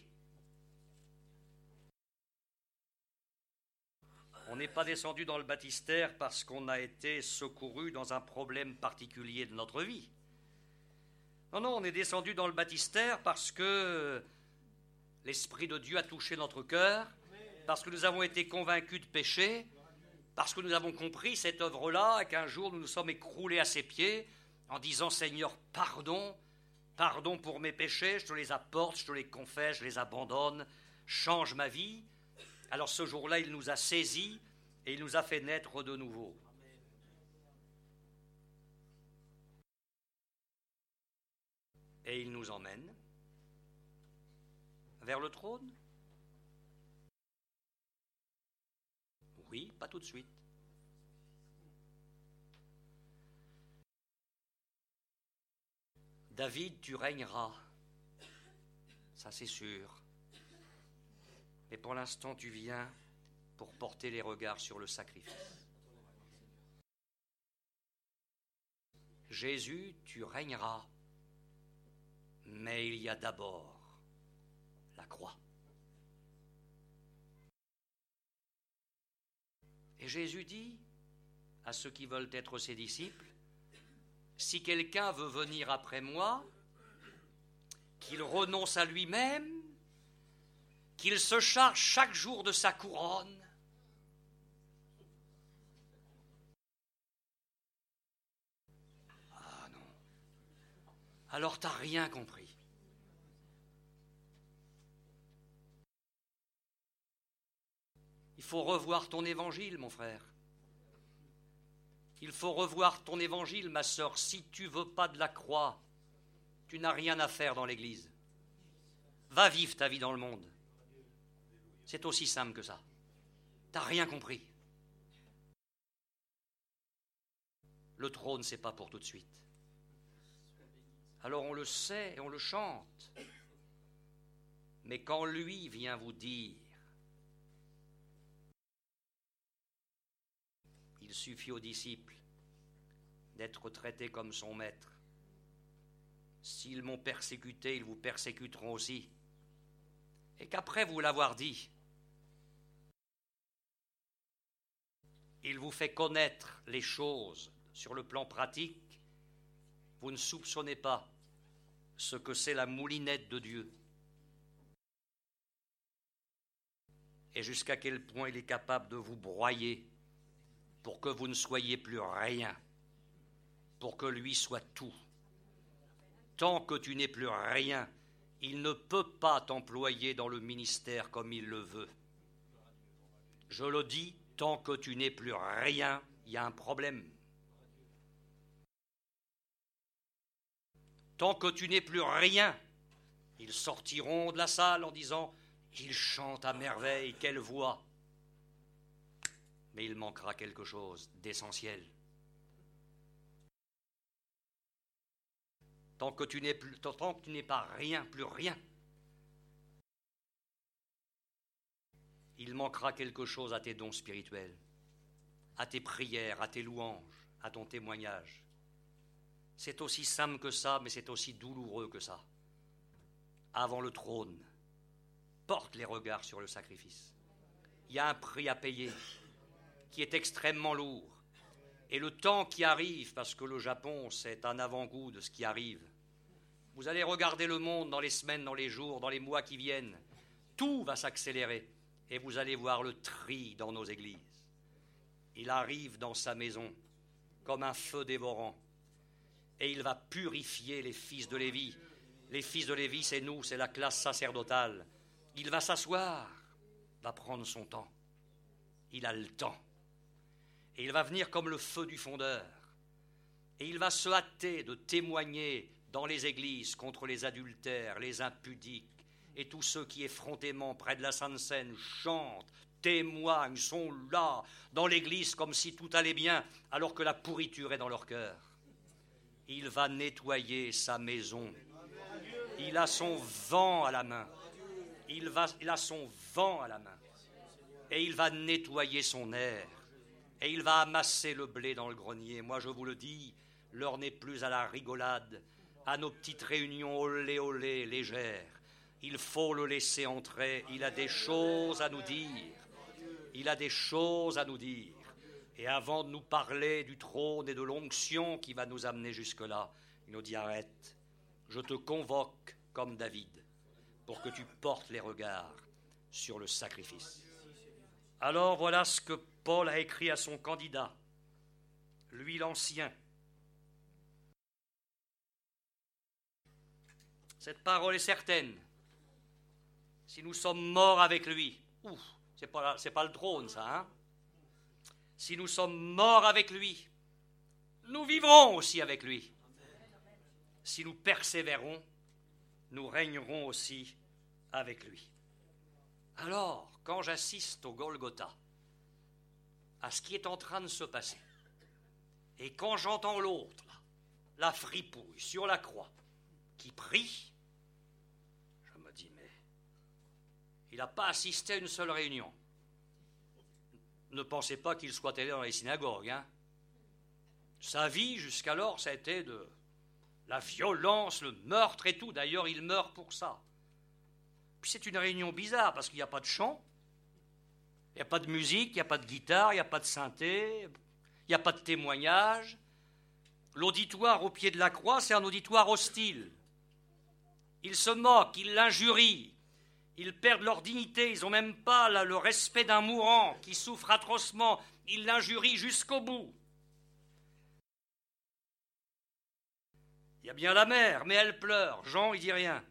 On n'est pas descendu dans le baptistère parce qu'on a été secouru dans un problème particulier de notre vie. Non, non, on est descendu dans le baptistère parce que l'Esprit de Dieu a touché notre cœur, parce que nous avons été convaincus de péché, parce que nous avons compris cette œuvre-là et qu'un jour nous nous sommes écroulés à ses pieds en disant « Seigneur, pardon, pardon pour mes péchés, je te les apporte, je te les confesse, je les abandonne, change ma vie ». Alors ce jour-là, il nous a saisis et il nous a fait naître de nouveau. Et il nous emmène vers le trône. Oui, pas tout de suite. David, tu régneras, ça c'est sûr. Mais pour l'instant, tu viens pour porter les regards sur le sacrifice. Jésus, tu régneras, mais il y a d'abord la croix. Et Jésus dit à ceux qui veulent être ses disciples, si quelqu'un veut venir après moi, qu'il renonce à lui-même, qu'il se charge chaque jour de sa couronne. Ah non. Alors t'as rien compris. Il faut revoir ton évangile, mon frère. Il faut revoir ton évangile, ma sœur. Si tu veux pas de la croix, tu n'as rien à faire dans l'église. Va vivre ta vie dans le monde. C'est aussi simple que ça. T'as rien compris. Le trône, c'est pas pour tout de suite. Alors on le sait et on le chante. Mais quand lui vient vous dire, il suffit aux disciples d'être traités comme son maître. S'ils m'ont persécuté, ils vous persécuteront aussi. Et qu'après vous l'avoir dit, il vous fait connaître les choses sur le plan pratique, vous ne soupçonnez pas ce que c'est la moulinette de Dieu. Et jusqu'à quel point il est capable de vous broyer pour que vous ne soyez plus rien, pour que lui soit tout. Tant que tu n'es plus rien, il ne peut pas t'employer dans le ministère comme il le veut. Je le dis, tant que tu n'es plus rien, il y a un problème. Tant que tu n'es plus rien, ils sortiront de la salle en disant « Il chante à merveille, quelle voix !» Mais il manquera quelque chose d'essentiel. Tant que tu n'es plus, tant que tu n'es pas rien, plus rien, il manquera quelque chose à tes dons spirituels, à tes prières, à tes louanges, à ton témoignage. C'est aussi simple que ça, mais c'est aussi douloureux que ça. Avant le trône, porte les regards sur le sacrifice. Il y a un prix à payer qui est extrêmement lourd. Et le temps qui arrive, parce que le Japon, c'est un avant-goût de ce qui arrive. Vous allez regarder le monde dans les semaines, dans les jours, dans les mois qui viennent. Tout va s'accélérer. Et vous allez voir le tri dans nos églises. Il arrive dans sa maison comme un feu dévorant. Et il va purifier les fils de Lévi. Les fils de Lévi, c'est nous, c'est la classe sacerdotale. Il va s'asseoir, va prendre son temps. Il a le temps. Et il va venir comme le feu du fondeur. Et il va se hâter de témoigner dans les églises contre les adultères, les impudiques, et tous ceux qui effrontément près de la Sainte Seine chantent, témoignent, sont là, dans l'église comme si tout allait bien, alors que la pourriture est dans leur cœur. Il va nettoyer sa maison. Il a son vent à la main. Il, va, il a son vent à la main. Et il va nettoyer son air. Et il va amasser le blé dans le grenier. Moi, je vous le dis, l'heure n'est plus à la rigolade, à nos petites réunions olé olé légères. Il faut le laisser entrer. Il a des choses à nous dire. Il a des choses à nous dire. Et avant de nous parler du trône et de l'onction qui va nous amener jusque-là, il nous dit: arrête, je te convoque comme David pour que tu portes les regards sur le sacrifice. Alors voilà ce que Paul a écrit à son candidat, lui l'ancien. Cette parole est certaine. Si nous sommes morts avec lui, ouf, c'est pas, c'est pas le trône ça, hein? Si nous sommes morts avec lui, nous vivrons aussi avec lui. Si nous persévérons, nous régnerons aussi avec lui. Alors, quand j'assiste au Golgotha, à ce qui est en train de se passer, et quand j'entends l'autre, là, la fripouille sur la croix, qui prie, je me dis, mais il n'a pas assisté à une seule réunion. Ne pensez pas qu'il soit allé dans les synagogues. Hein. Sa vie, jusqu'alors, ça a été de la violence, le meurtre et tout. D'ailleurs, il meurt pour ça. Puis c'est une réunion bizarre, parce qu'il n'y a pas de chant, il n'y a pas de musique, il n'y a pas de guitare, il n'y a pas de synthé, il n'y a pas de témoignage. L'auditoire au pied de la croix, c'est un auditoire hostile. Ils se moquent, ils l'injurient. Ils perdent leur dignité, ils n'ont même pas là, le respect d'un mourant qui souffre atrocement. Ils l'injurient jusqu'au bout. Il y a bien la mère, mais elle pleure. Jean, il dit rien.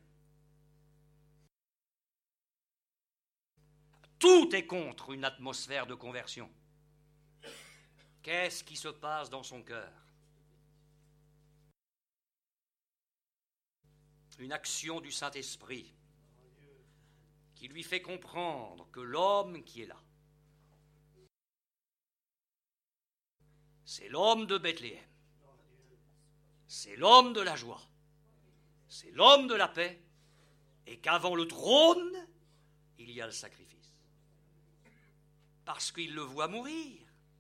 Tout est contre une atmosphère de conversion. Qu'est-ce qui se passe dans son cœur? Une action du Saint-Esprit qui lui fait comprendre que l'homme qui est là, c'est l'homme de Bethléem, c'est l'homme de la joie, c'est l'homme de la paix, et qu'avant le trône, il y a le sacrifice. Parce qu'il le voit mourir.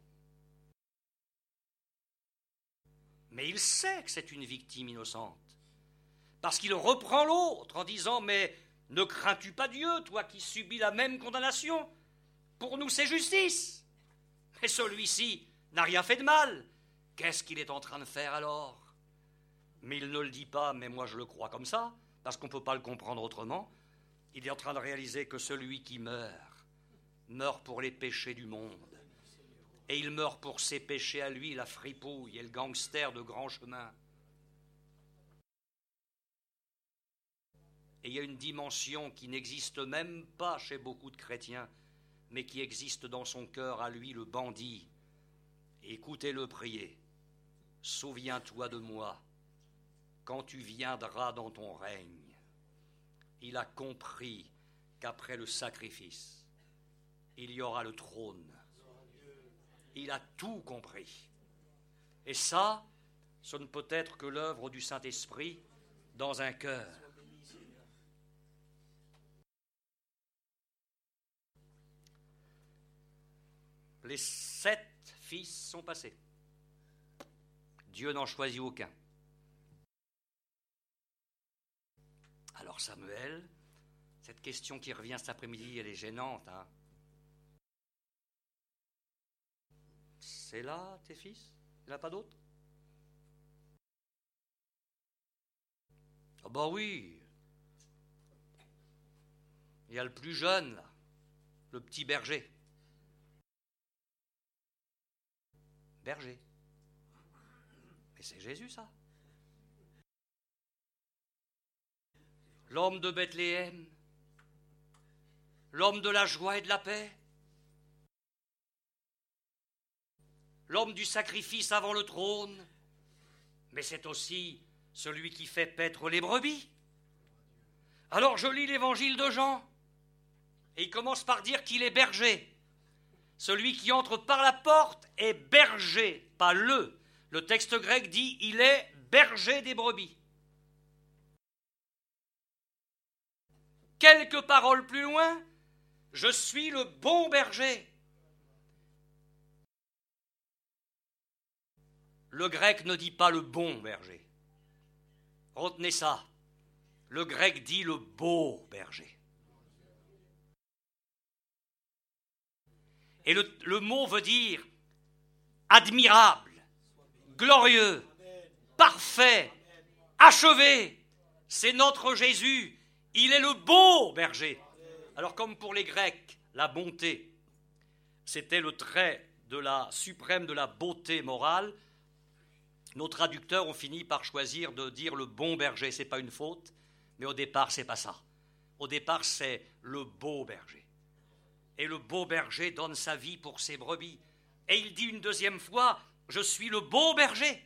Mais il sait que c'est une victime innocente. Parce qu'il reprend l'autre en disant: mais ne crains-tu pas Dieu, toi qui subis la même condamnation? Pour nous, c'est justice. Mais celui-ci n'a rien fait de mal. Qu'est-ce qu'il est en train de faire alors? Mais il ne le dit pas, mais moi je le crois comme ça, parce qu'on ne peut pas le comprendre autrement. Il est en train de réaliser que celui qui meurt, meurt pour les péchés du monde. Et il meurt pour ses péchés à lui, la fripouille et le gangster de grand chemin. Et il y a une dimension qui n'existe même pas chez beaucoup de chrétiens, mais qui existe dans son cœur à lui, le bandit. Écoutez-le prier. Souviens-toi de moi quand tu viendras dans ton règne. Il a compris qu'après le sacrifice, il y aura le trône. Il a tout compris. Et ça, ce ne peut être que l'œuvre du Saint-Esprit dans un cœur. Les sept fils sont passés. Dieu n'en choisit aucun. Alors Samuel, cette question qui revient cet après-midi, elle est gênante. Hein? C'est là tes fils? Il n'y en a pas d'autres? Ah bah oui. Il y a le plus jeune, là, le petit berger. Berger. Mais c'est Jésus, ça. L'homme de Bethléem, l'homme de la joie et de la paix, l'homme du sacrifice avant le trône, mais c'est aussi celui qui fait paître les brebis. Alors je lis l'évangile de Jean, et il commence par dire qu'il est berger. Celui qui entre par la porte est berger, pas le. Le texte grec dit il est berger des brebis. Quelques paroles plus loin, je suis le bon berger. Le grec ne dit pas le bon berger. Retenez ça. Le grec dit le beau berger. Et le, le mot veut dire admirable, glorieux, parfait, achevé. C'est notre Jésus. Il est le beau berger. Alors comme pour les Grecs, la bonté, c'était le trait de la suprême de la beauté morale, nos traducteurs ont fini par choisir de dire le bon berger. Ce n'est pas une faute, mais au départ, ce n'est pas ça. Au départ, c'est le beau berger. Et le beau berger donne sa vie pour ses brebis. Et il dit une deuxième fois, je suis le beau berger.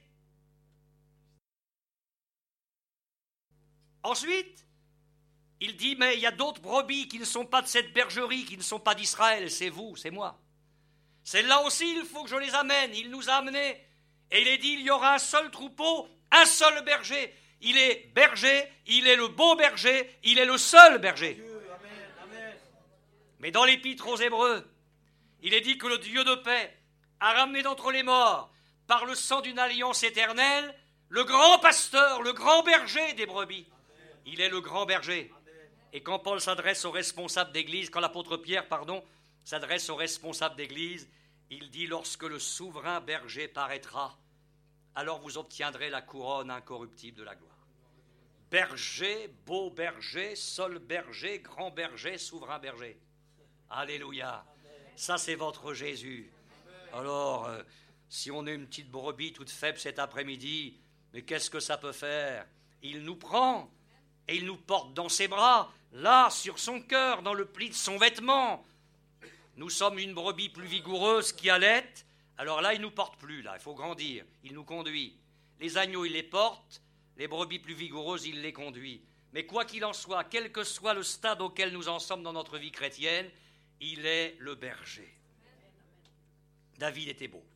Ensuite, il dit, mais il y a d'autres brebis qui ne sont pas de cette bergerie, qui ne sont pas d'Israël, c'est vous, c'est moi. Celles-là aussi, il faut que je les amène. Il nous a amenés. Et il est dit, il y aura un seul troupeau, un seul berger. Il est berger, il est le beau berger, il est le seul berger. Mais dans l'épître aux Hébreux, il est dit que le Dieu de paix a ramené d'entre les morts, par le sang d'une alliance éternelle, le grand pasteur, le grand berger des brebis. Il est le grand berger. Et quand Paul s'adresse aux responsables d'église, quand l'apôtre Pierre, pardon, s'adresse aux responsables d'église, il dit, lorsque le souverain berger paraîtra, alors vous obtiendrez la couronne incorruptible de la gloire. Berger, beau berger, seul berger, grand berger, souverain berger. Alléluia. Ça, c'est votre Jésus. Alors, euh, si on est une petite brebis toute faible cet après-midi, mais qu'est-ce que ça peut faire? Il nous prend et il nous porte dans ses bras, là, sur son cœur, dans le pli de son vêtement. Nous sommes une brebis plus vigoureuse qui allait, alors là, il ne nous porte plus, là, il faut grandir, il nous conduit. Les agneaux, il les porte, les brebis plus vigoureuses, il les conduit. Mais quoi qu'il en soit, quel que soit le stade auquel nous en sommes dans notre vie chrétienne, il est le berger. David était beau.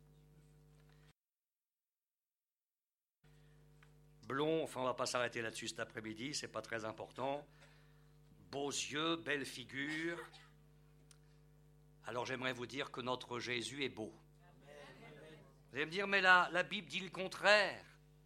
Blond, enfin on ne va pas s'arrêter là-dessus cet après-midi, c'est pas très important. Beaux yeux, belle figure. Alors j'aimerais vous dire que notre Jésus est beau. Vous allez me dire, mais la, la Bible dit le contraire.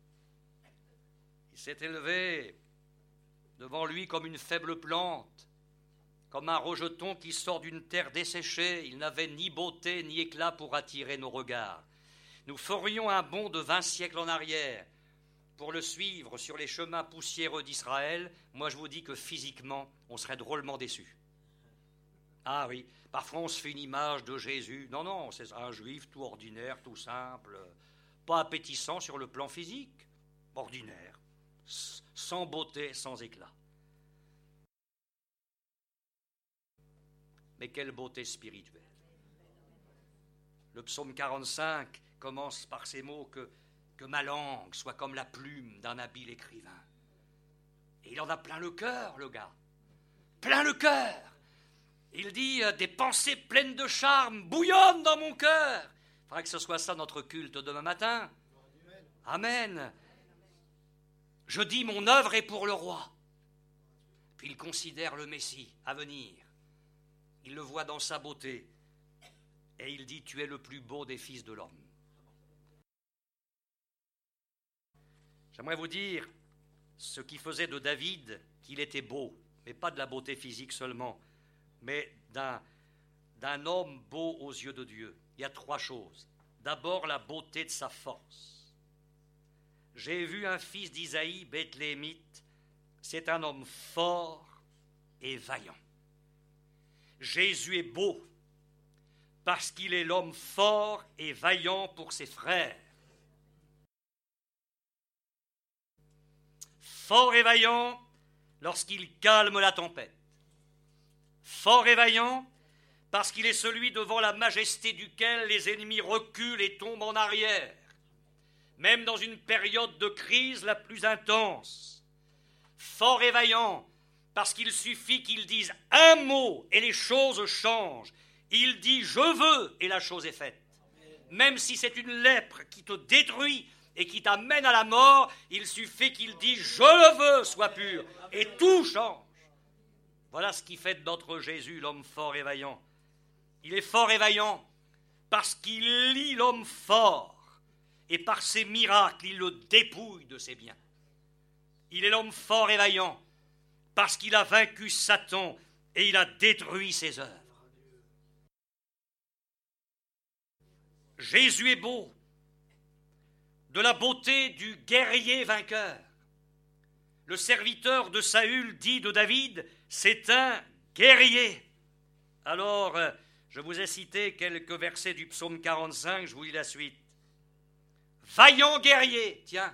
Il s'est élevé devant lui comme une faible plante, comme un rejeton qui sort d'une terre desséchée. Il n'avait ni beauté ni éclat pour attirer nos regards. Nous ferions un bond de vingt siècles en arrière pour le suivre sur les chemins poussiéreux d'Israël. Moi, je vous dis que physiquement, on serait drôlement déçus. Ah oui, parfois on se fait une image de Jésus. Non, non, c'est un juif tout ordinaire, tout simple, pas appétissant sur le plan physique, ordinaire, sans beauté, sans éclat. Mais quelle beauté spirituelle. Le psaume quarante-cinq commence par ces mots que, que ma langue soit comme la plume d'un habile écrivain. Et il en a plein le cœur, le gars. Plein le cœur. Il dit, des pensées pleines de charme bouillonnent dans mon cœur. Il faudrait que ce soit ça notre culte demain matin. Amen. Je dis, mon œuvre est pour le roi. Puis il considère le Messie à venir. Il le voit dans sa beauté. Et il dit, tu es le plus beau des fils de l'homme. J'aimerais vous dire ce qui faisait de David qu'il était beau, mais pas de la beauté physique seulement, mais d'un, d'un homme beau aux yeux de Dieu. Il y a trois choses. D'abord, la beauté de sa force. J'ai vu un fils d'Isaïe, Bethléemite, c'est un homme fort et vaillant. Jésus est beau parce qu'il est l'homme fort et vaillant pour ses frères. Fort et vaillant lorsqu'il calme la tempête. Fort et vaillant parce qu'il est celui devant la majesté duquel les ennemis reculent et tombent en arrière. même dans une période de crise la plus intense. Fort et vaillant, parce qu'il suffit qu'il dise un mot et les choses changent. Il dit « je veux » et la chose est faite. Même si c'est une lèpre qui te détruit et qui t'amène à la mort, il suffit qu'il dise « je le veux » soit pur et tout change. Voilà ce qui fait de notre Jésus l'homme fort et vaillant. Il est fort et vaillant parce qu'il lie l'homme fort et par ses miracles, il le dépouille de ses biens. Il est l'homme fort et vaillant parce qu'il a vaincu Satan et il a détruit ses œuvres. Jésus est beau, de la beauté du guerrier vainqueur. Le serviteur de Saül dit de David, c'est un guerrier. Alors, je vous ai cité quelques versets du psaume quarante-cinq, je vous lis la suite. Vaillant guerrier, tiens,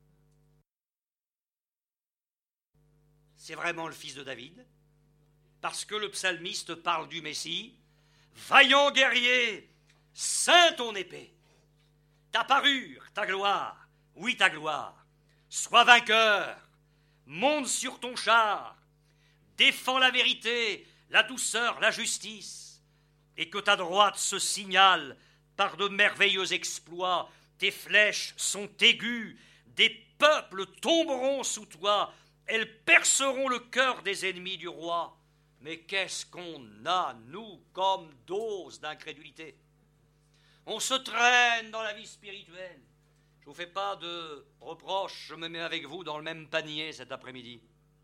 c'est vraiment le fils de David, parce que le psalmiste parle du Messie. Vaillant guerrier, ceins ton épée, ta parure, ta gloire, oui ta gloire, sois vainqueur, monte sur ton char, défends la vérité, la douceur, la justice, et que ta droite se signale par de merveilleux exploits. Tes flèches sont aiguës, des peuples tomberont sous toi, elles perceront le cœur des ennemis du roi. Mais qu'est-ce qu'on a, nous, comme dose d'incrédulité? On se traîne dans la vie spirituelle. Je ne vous fais pas de reproches, je me mets avec vous dans le même panier cet après-midi.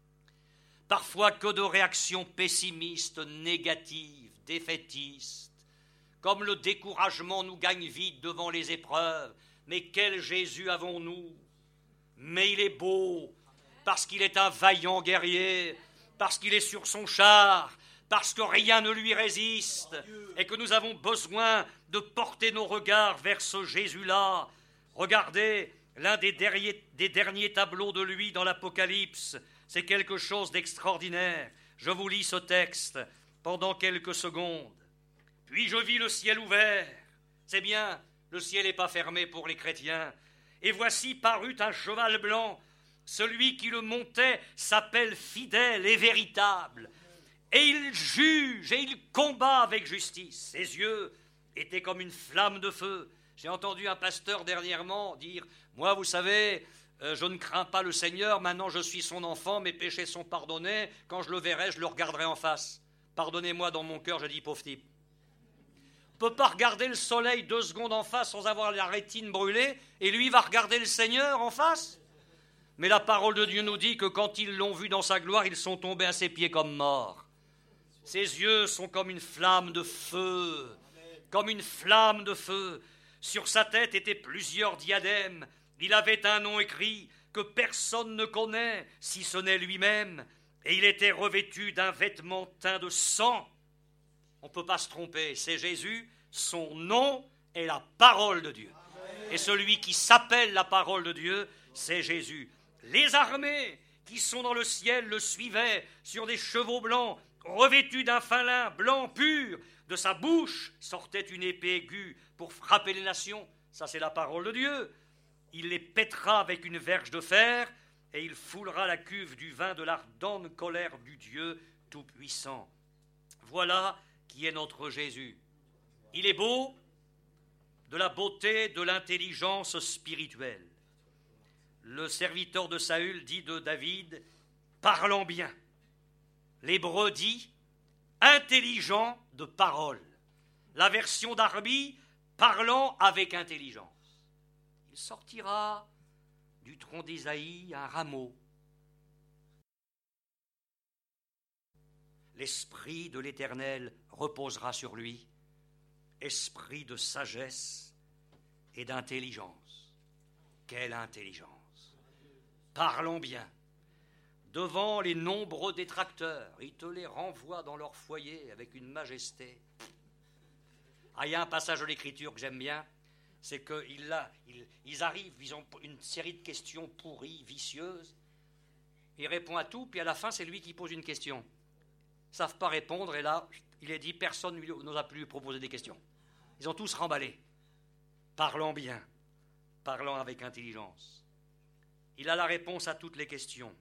Parfois que de réactions pessimistes, négatives, défaitistes, comme le découragement nous gagne vite devant les épreuves. Mais quel Jésus avons-nous? Mais il est beau, parce qu'il est un vaillant guerrier, parce qu'il est sur son char, parce que rien ne lui résiste, et que nous avons besoin de porter nos regards vers ce Jésus-là. Regardez, l'un des derniers, des derniers tableaux de lui dans l'Apocalypse, c'est quelque chose d'extraordinaire. Je vous lis ce texte pendant quelques secondes. Puis je vis le ciel ouvert. C'est bien, le ciel n'est pas fermé pour les chrétiens. Et voici parut un cheval blanc. Celui qui le montait s'appelle fidèle et véritable. Et il juge et il combat avec justice. Ses yeux étaient comme une flamme de feu. J'ai entendu un pasteur dernièrement dire « Moi, vous savez, euh, je ne crains pas le Seigneur, maintenant je suis son enfant, mes péchés sont pardonnés. Quand je le verrai, je le regarderai en face. Pardonnez-moi dans mon cœur, je dis pauvre type. » On ne peut pas regarder le soleil deux secondes en face sans avoir la rétine brûlée, et lui va regarder le Seigneur en face. Mais la parole de Dieu nous dit que quand ils l'ont vu dans sa gloire, ils sont tombés à ses pieds comme morts. Ses yeux sont comme une flamme de feu, comme une flamme de feu. Sur sa tête étaient plusieurs diadèmes. Il avait un nom écrit que personne ne connaît, si ce n'est lui-même. Et il était revêtu d'un vêtement teint de sang. On ne peut pas se tromper, c'est Jésus, son nom est la parole de Dieu. Et celui qui s'appelle la parole de Dieu, c'est Jésus. Les armées qui sont dans le ciel le suivaient sur des chevaux blancs, revêtus d'un fin lin blanc pur. De sa bouche sortait une épée aiguë pour frapper les nations. Ça, c'est la parole de Dieu. Il les pètera avec une verge de fer et il foulera la cuve du vin de l'ardente colère du Dieu Tout-Puissant. Voilà qui est notre Jésus. Il est beau, de la beauté, de l'intelligence spirituelle. Le serviteur de Saül dit de David, parlant bien. L'hébreu dit, intelligent de parole. La version d'Arby, parlant avec intelligence. Il sortira du tronc d'Isaïe un rameau. L'esprit de l'Éternel reposera sur lui, esprit de sagesse et d'intelligence. Quelle intelligence! Parlons bien. Devant les nombreux détracteurs, il te les renvoie dans leur foyer avec une majesté. Ah, il y a un passage de l'Écriture que j'aime bien, c'est qu'ils ils, ils arrivent, ils ont une série de questions pourries, vicieuses. Il répond à tout, puis à la fin, c'est lui qui pose une question. Ils ne savent pas répondre, et là, il est dit, personne n'osa plus lui proposer des questions. Ils ont tous remballé. Parlons bien. parlant avec intelligence. Il a la réponse à toutes les questions.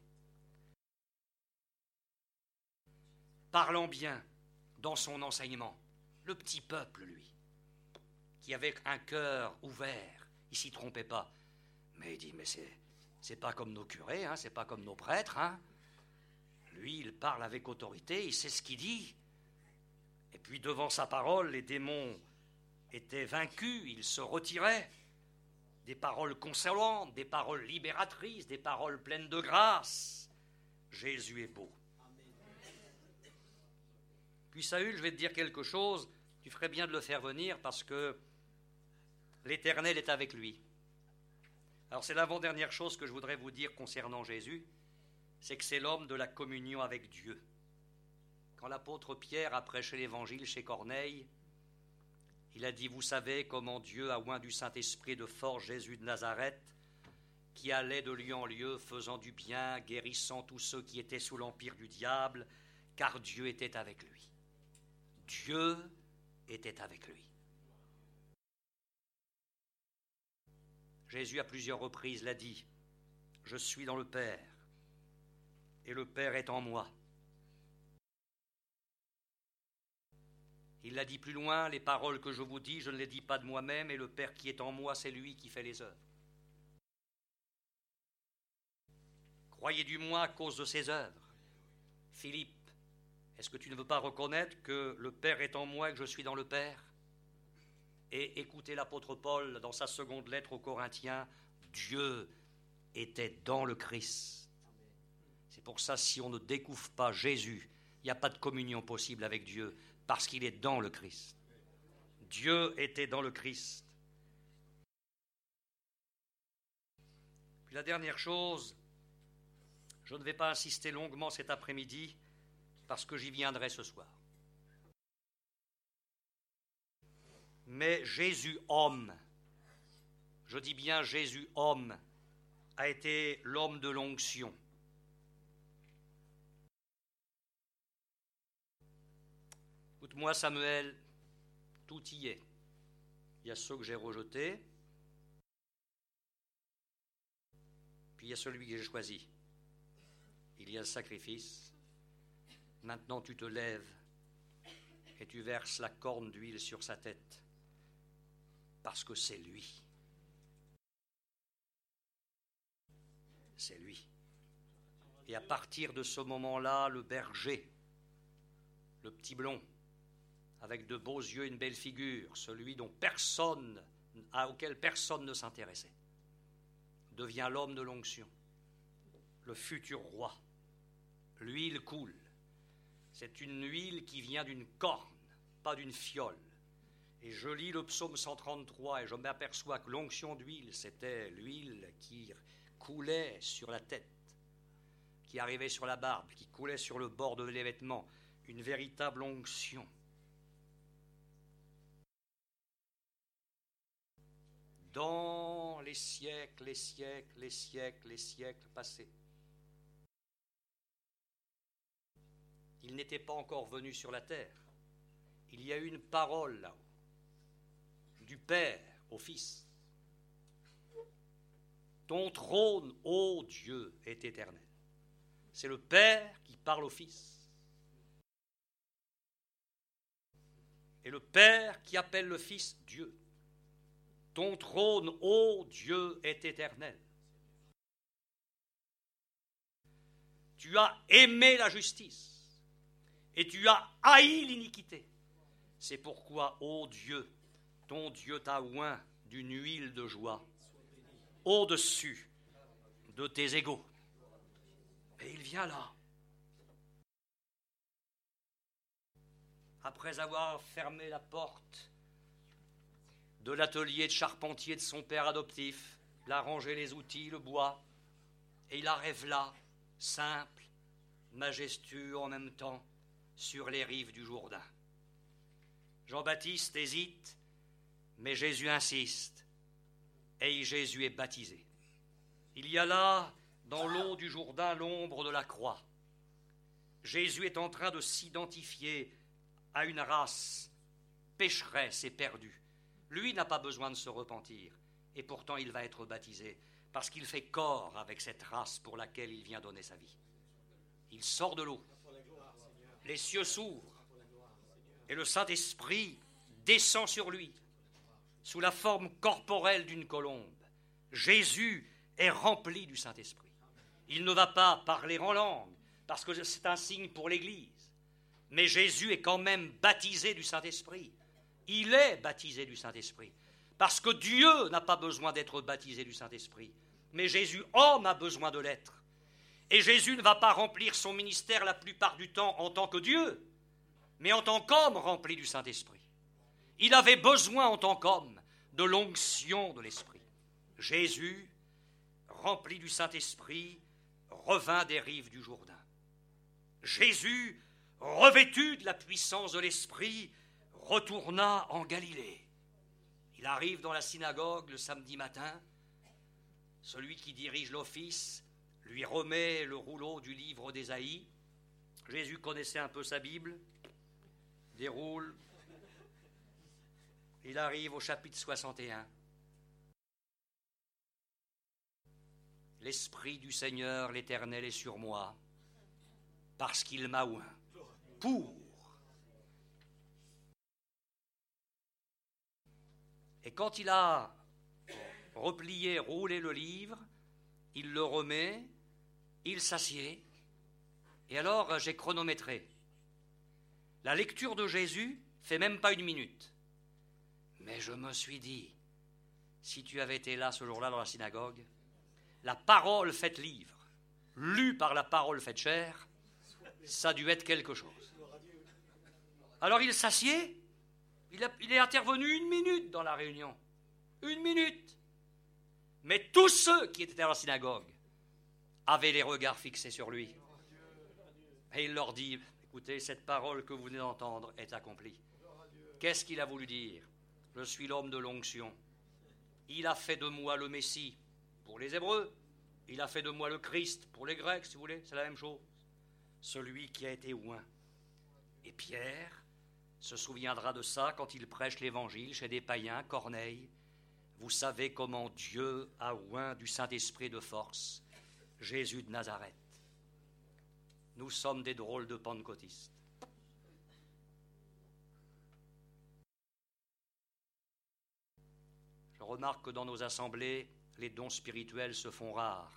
Parlant bien dans son enseignement, le petit peuple, lui, qui avait un cœur ouvert, il s'y trompait pas. Mais il dit, mais c'est, c'est pas comme nos curés, hein, c'est pas comme nos prêtres, hein. Lui, il parle avec autorité, il sait ce qu'il dit. Et puis devant sa parole, les démons étaient vaincus, ils se retiraient. Des paroles consolantes, des paroles libératrices, des paroles pleines de grâce. Jésus est beau. Puis Saül, je vais te dire quelque chose, tu ferais bien de le faire venir parce que l'Éternel est avec lui. Alors c'est l'avant-dernière chose que je voudrais vous dire concernant Jésus, c'est que c'est l'homme de la communion avec Dieu. Quand l'apôtre Pierre a prêché l'évangile chez Corneille, il a dit, vous savez comment Dieu a oint du Saint-Esprit de force Jésus de Nazareth, qui allait de lieu en lieu, faisant du bien, guérissant tous ceux qui étaient sous l'empire du diable, car Dieu était avec lui. Dieu était avec lui. Jésus à plusieurs reprises l'a dit, je suis dans le Père, et le Père est en moi. Il l'a dit plus loin, les paroles que je vous dis, je ne les dis pas de moi-même, et le Père qui est en moi, c'est lui qui fait les œuvres. Croyez du moins à cause de ses œuvres. Philippe, est-ce que tu ne veux pas reconnaître que le Père est en moi et que je suis dans le Père? Et écoutez l'apôtre Paul dans sa seconde lettre aux Corinthiens, Dieu était dans le Christ. C'est pour ça, si on ne découvre pas Jésus, il n'y a pas de communion possible avec Dieu, parce qu'il est dans le Christ. Dieu était dans le Christ. Puis la dernière chose, je ne vais pas insister longuement cet après-midi, parce que j'y viendrai ce soir. Mais Jésus homme, je dis bien Jésus homme, a été l'homme de l'onction. Écoute-moi Samuel, tout y est. Il y a ceux que j'ai rejetés, puis il y a celui que j'ai choisi. Il y a le sacrifice. Maintenant tu te lèves et tu verses la corne d'huile sur sa tête, parce que c'est lui. C'est lui. Et à partir de ce moment-là, le berger, le petit blond, avec de beaux yeux et une belle figure, celui dont personne, auquel personne ne s'intéressait, devient l'homme de l'onction, le futur roi. L'huile coule. C'est une huile qui vient d'une corne, pas d'une fiole. Et je lis le psaume cent trente-trois et je m'aperçois que l'onction d'huile, c'était l'huile qui coulait sur la tête, qui arrivait sur la barbe, qui coulait sur le bord de les vêtements, une véritable onction. Dans les siècles, les siècles, les siècles, les siècles passés, il n'était pas encore venu sur la terre. Il y a eu une parole là-haut, du Père au Fils. Ton trône, ô Dieu, est éternel. C'est le Père qui parle au Fils. Et le Père qui appelle le Fils Dieu. Ton trône, ô Dieu, est éternel. Tu as aimé la justice et tu as haï l'iniquité. C'est pourquoi, ô Dieu, ton Dieu t'a oint d'une huile de joie au-dessus de tes égaux. Et il vient là. Après avoir fermé la porte de l'atelier de charpentier de son père adoptif, il a rangé les outils, le bois, et il arrive là, simple, majestueux en même temps, sur les rives du Jourdain. Jean-Baptiste hésite, mais Jésus insiste, et Jésus est baptisé. Il y a là, dans l'eau du Jourdain, l'ombre de la croix. Jésus est en train de s'identifier à une race pécheresse et perdue. Lui n'a pas besoin de se repentir. Et pourtant, il va être baptisé, parce qu'il fait corps avec cette race pour laquelle il vient donner sa vie. Il sort de l'eau, les cieux s'ouvrent, et le Saint-Esprit descend sur lui, sous la forme corporelle d'une colombe. Jésus est rempli du Saint-Esprit. Il ne va pas parler en langue, parce que c'est un signe pour l'Église. Mais Jésus est quand même baptisé du Saint-Esprit. Il est baptisé du Saint-Esprit. Parce que Dieu n'a pas besoin d'être baptisé du Saint-Esprit. Mais Jésus, homme, a besoin de l'être. Et Jésus ne va pas remplir son ministère la plupart du temps en tant que Dieu, mais en tant qu'homme rempli du Saint-Esprit. Il avait besoin en tant qu'homme de l'onction de l'Esprit. Jésus, rempli du Saint-Esprit, revint des rives du Jourdain. Jésus, revêtu de la puissance de l'Esprit, retourna en Galilée. Il arrive dans la synagogue le samedi matin. Celui qui dirige l'office lui remet le rouleau du livre d'Ésaïe. Jésus connaissait un peu sa Bible, déroule. Il arrive au chapitre soixante et un. L'Esprit du Seigneur, l'Éternel, est sur moi, parce qu'il m'a oint pour. Et quand il a replié, roulé le livre, il le remet, il s'assied, et alors j'ai chronométré. La lecture de Jésus fait même pas une minute. Mais je me suis dit, si tu avais été là ce jour-là dans la synagogue, la parole faite livre, lue par la parole faite chair, ça a dû être quelque chose. Alors il s'assied, il, a, il est intervenu une minute dans la réunion. Une minute. Mais tous ceux qui étaient dans la synagogue avaient les regards fixés sur lui. Et il leur dit, écoutez, cette parole que vous venez d'entendre est accomplie. Qu'est-ce qu'il a voulu dire? Je suis l'homme de l'onction. Il a fait de moi le Messie pour les Hébreux. Il a fait de moi le Christ pour les Grecs, si vous voulez. C'est la même chose. Celui qui a été oint. Et Pierre se souviendra de ça quand il prêche l'Évangile chez des païens, Corneille. Vous savez comment Dieu a oint du Saint-Esprit de force Jésus de Nazareth. Nous sommes des drôles de pentecôtistes. Je remarque que dans nos assemblées, les dons spirituels se font rares.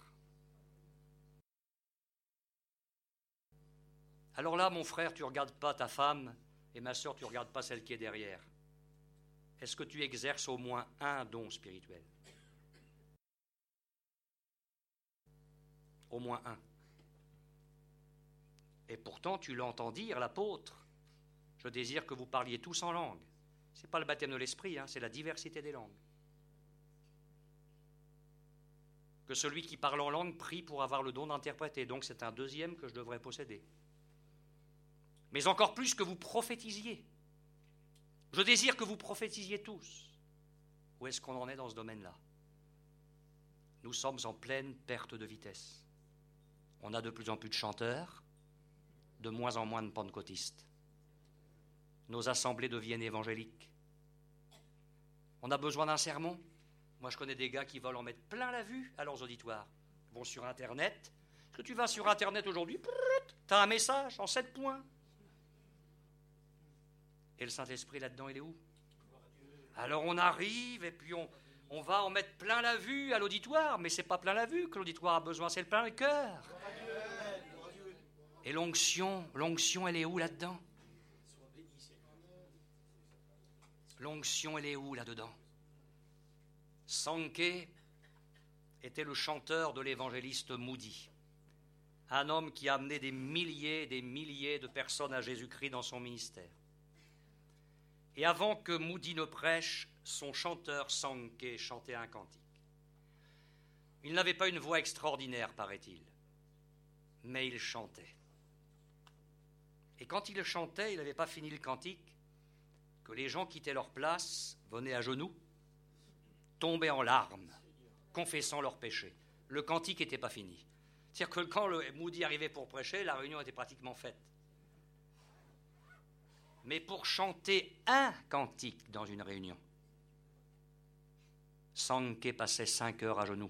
Alors là, mon frère, tu ne regardes pas ta femme, et ma sœur, tu ne regardes pas celle qui est derrière. Est-ce que tu exerces au moins un don spirituel? Au moins un. Et pourtant, tu l'entends dire, l'apôtre, je désire que vous parliez tous en langue. Ce n'est pas le baptême de l'esprit, hein, c'est la diversité des langues. Que celui qui parle en langue prie pour avoir le don d'interpréter. Donc c'est un deuxième que je devrais posséder. Mais encore plus que vous prophétisiez. Je désire que vous prophétisiez tous. Où est-ce qu'on en est dans ce domaine-là? Nous sommes en pleine perte de vitesse. On a de plus en plus de chanteurs, de moins en moins de pentecôtistes. Nos assemblées deviennent évangéliques. On a besoin d'un sermon. Moi, je connais des gars qui veulent en mettre plein la vue à leurs auditoires. Ils vont sur Internet. Est-ce que tu vas sur Internet aujourd'hui? Tu as un message en sept points. Et le Saint-Esprit, là-dedans, il est où? Alors on arrive et puis on, on va en mettre plein la vue à l'auditoire. Mais ce n'est pas plein la vue que l'auditoire a besoin, c'est le plein le cœur. Et l'onction, l'onction, elle est où là-dedans? L'onction, elle est où là-dedans? Sankey était le chanteur de l'évangéliste Moody, un homme qui a amené des milliers et des milliers de personnes à Jésus-Christ dans son ministère. Et avant que Moody ne prêche, son chanteur Sankey chantait un cantique. Il n'avait pas une voix extraordinaire, paraît-il, mais il chantait. Et quand il chantait, il n'avait pas fini le cantique, que les gens quittaient leur place, venaient à genoux, tombaient en larmes, confessant leurs péchés. Le cantique n'était pas fini. C'est-à-dire que quand le Moody arrivait pour prêcher, la réunion était pratiquement faite. Mais pour chanter un cantique dans une réunion, Sankey passait cinq heures à genoux.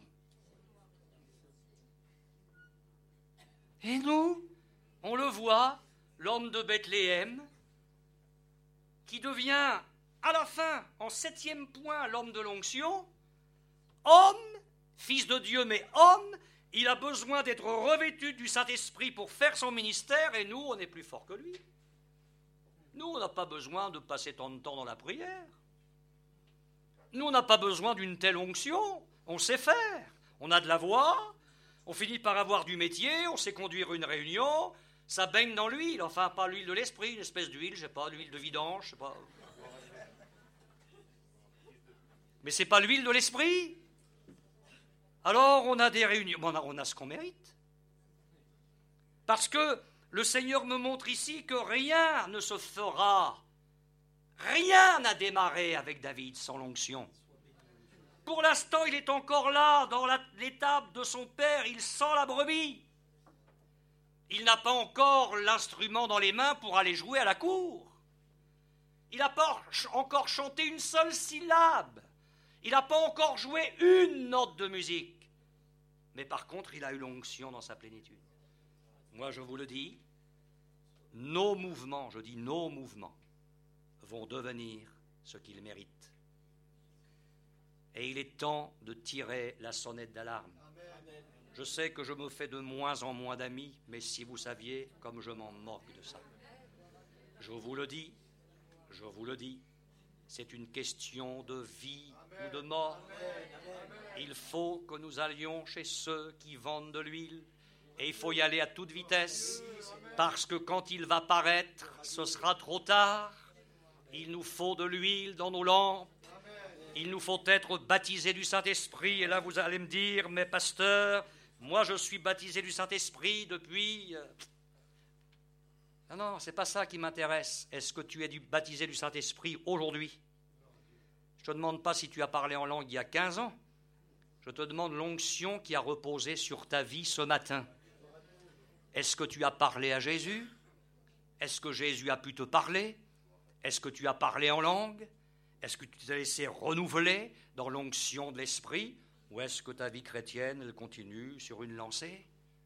Et nous, on le voit, l'homme de Bethléem, qui devient, à la fin, en septième point, l'homme de l'onction, homme, fils de Dieu, mais homme, il a besoin d'être revêtu du Saint-Esprit pour faire son ministère, et nous, on est plus fort que lui. Nous, on n'a pas besoin de passer tant de temps dans la prière. Nous, on n'a pas besoin d'une telle onction. On sait faire. On a de la voix. On finit par avoir du métier. On sait conduire une réunion. Ça baigne dans l'huile. Enfin, pas l'huile de l'esprit, une espèce d'huile, je sais pas, l'huile de vidange, je sais pas. Mais c'est pas l'huile de l'esprit. Alors, on a des réunions. On a, on a ce qu'on mérite. Parce que le Seigneur me montre ici que rien ne se fera. Rien n'a démarré avec David sans l'onction. Pour l'instant, il est encore là, dans la, l'étape de son père, il sent la brebis. Il n'a pas encore l'instrument dans les mains pour aller jouer à la cour. Il n'a pas encore chanté une seule syllabe. Il n'a pas encore joué une note de musique. Mais par contre, il a eu l'onction dans sa plénitude. Moi, je vous le dis, nos mouvements, je dis nos mouvements, vont devenir ce qu'ils méritent. Et il est temps de tirer la sonnette d'alarme. Je sais que je me fais de moins en moins d'amis, mais si vous saviez comme je m'en moque de ça. Je vous le dis, je vous le dis, c'est une question de vie ou de mort. Il faut que nous allions chez ceux qui vendent de l'huile. Et il faut y aller à toute vitesse, parce que quand il va paraître, ce sera trop tard. Il nous faut de l'huile dans nos lampes. Il nous faut être baptisés du Saint-Esprit. Et là, vous allez me dire, mais pasteur, moi je suis baptisé du Saint-Esprit depuis... Non, non, c'est pas ça qui m'intéresse. Est-ce que tu es du, baptisé du Saint-Esprit aujourd'hui? Je ne te demande pas si tu as parlé en langue il y a quinze ans. Je te demande l'onction qui a reposé sur ta vie ce matin. Est-ce que tu as parlé à Jésus? Est-ce que Jésus a pu te parler? Est-ce que tu as parlé en langue? Est-ce que tu t'es laissé renouveler dans l'onction de l'Esprit? Ou est-ce que ta vie chrétienne, elle continue sur une lancée?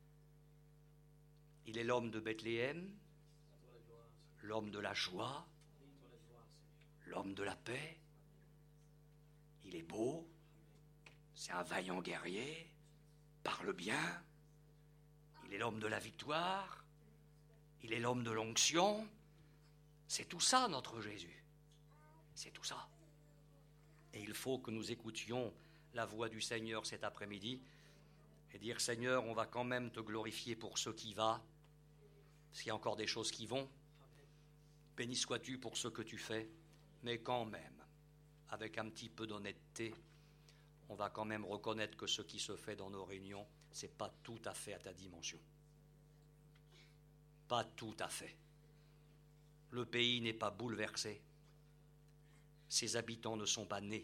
Il est l'homme de Bethléem, l'homme de la joie, l'homme de la paix. Il est beau, c'est un vaillant guerrier, parle bien. Il est l'homme de la victoire, il est l'homme de l'onction. C'est tout ça, notre Jésus. C'est tout ça. Et il faut que nous écoutions la voix du Seigneur cet après-midi et dire, Seigneur, on va quand même te glorifier pour ce qui va, parce qu'il y a encore des choses qui vont. Béni sois-tu pour ce que tu fais, mais quand même, avec un petit peu d'honnêteté, on va quand même reconnaître que ce qui se fait dans nos réunions, ce n'est pas tout à fait à ta dimension. Pas tout à fait. Le pays n'est pas bouleversé. Ses habitants ne sont pas nés.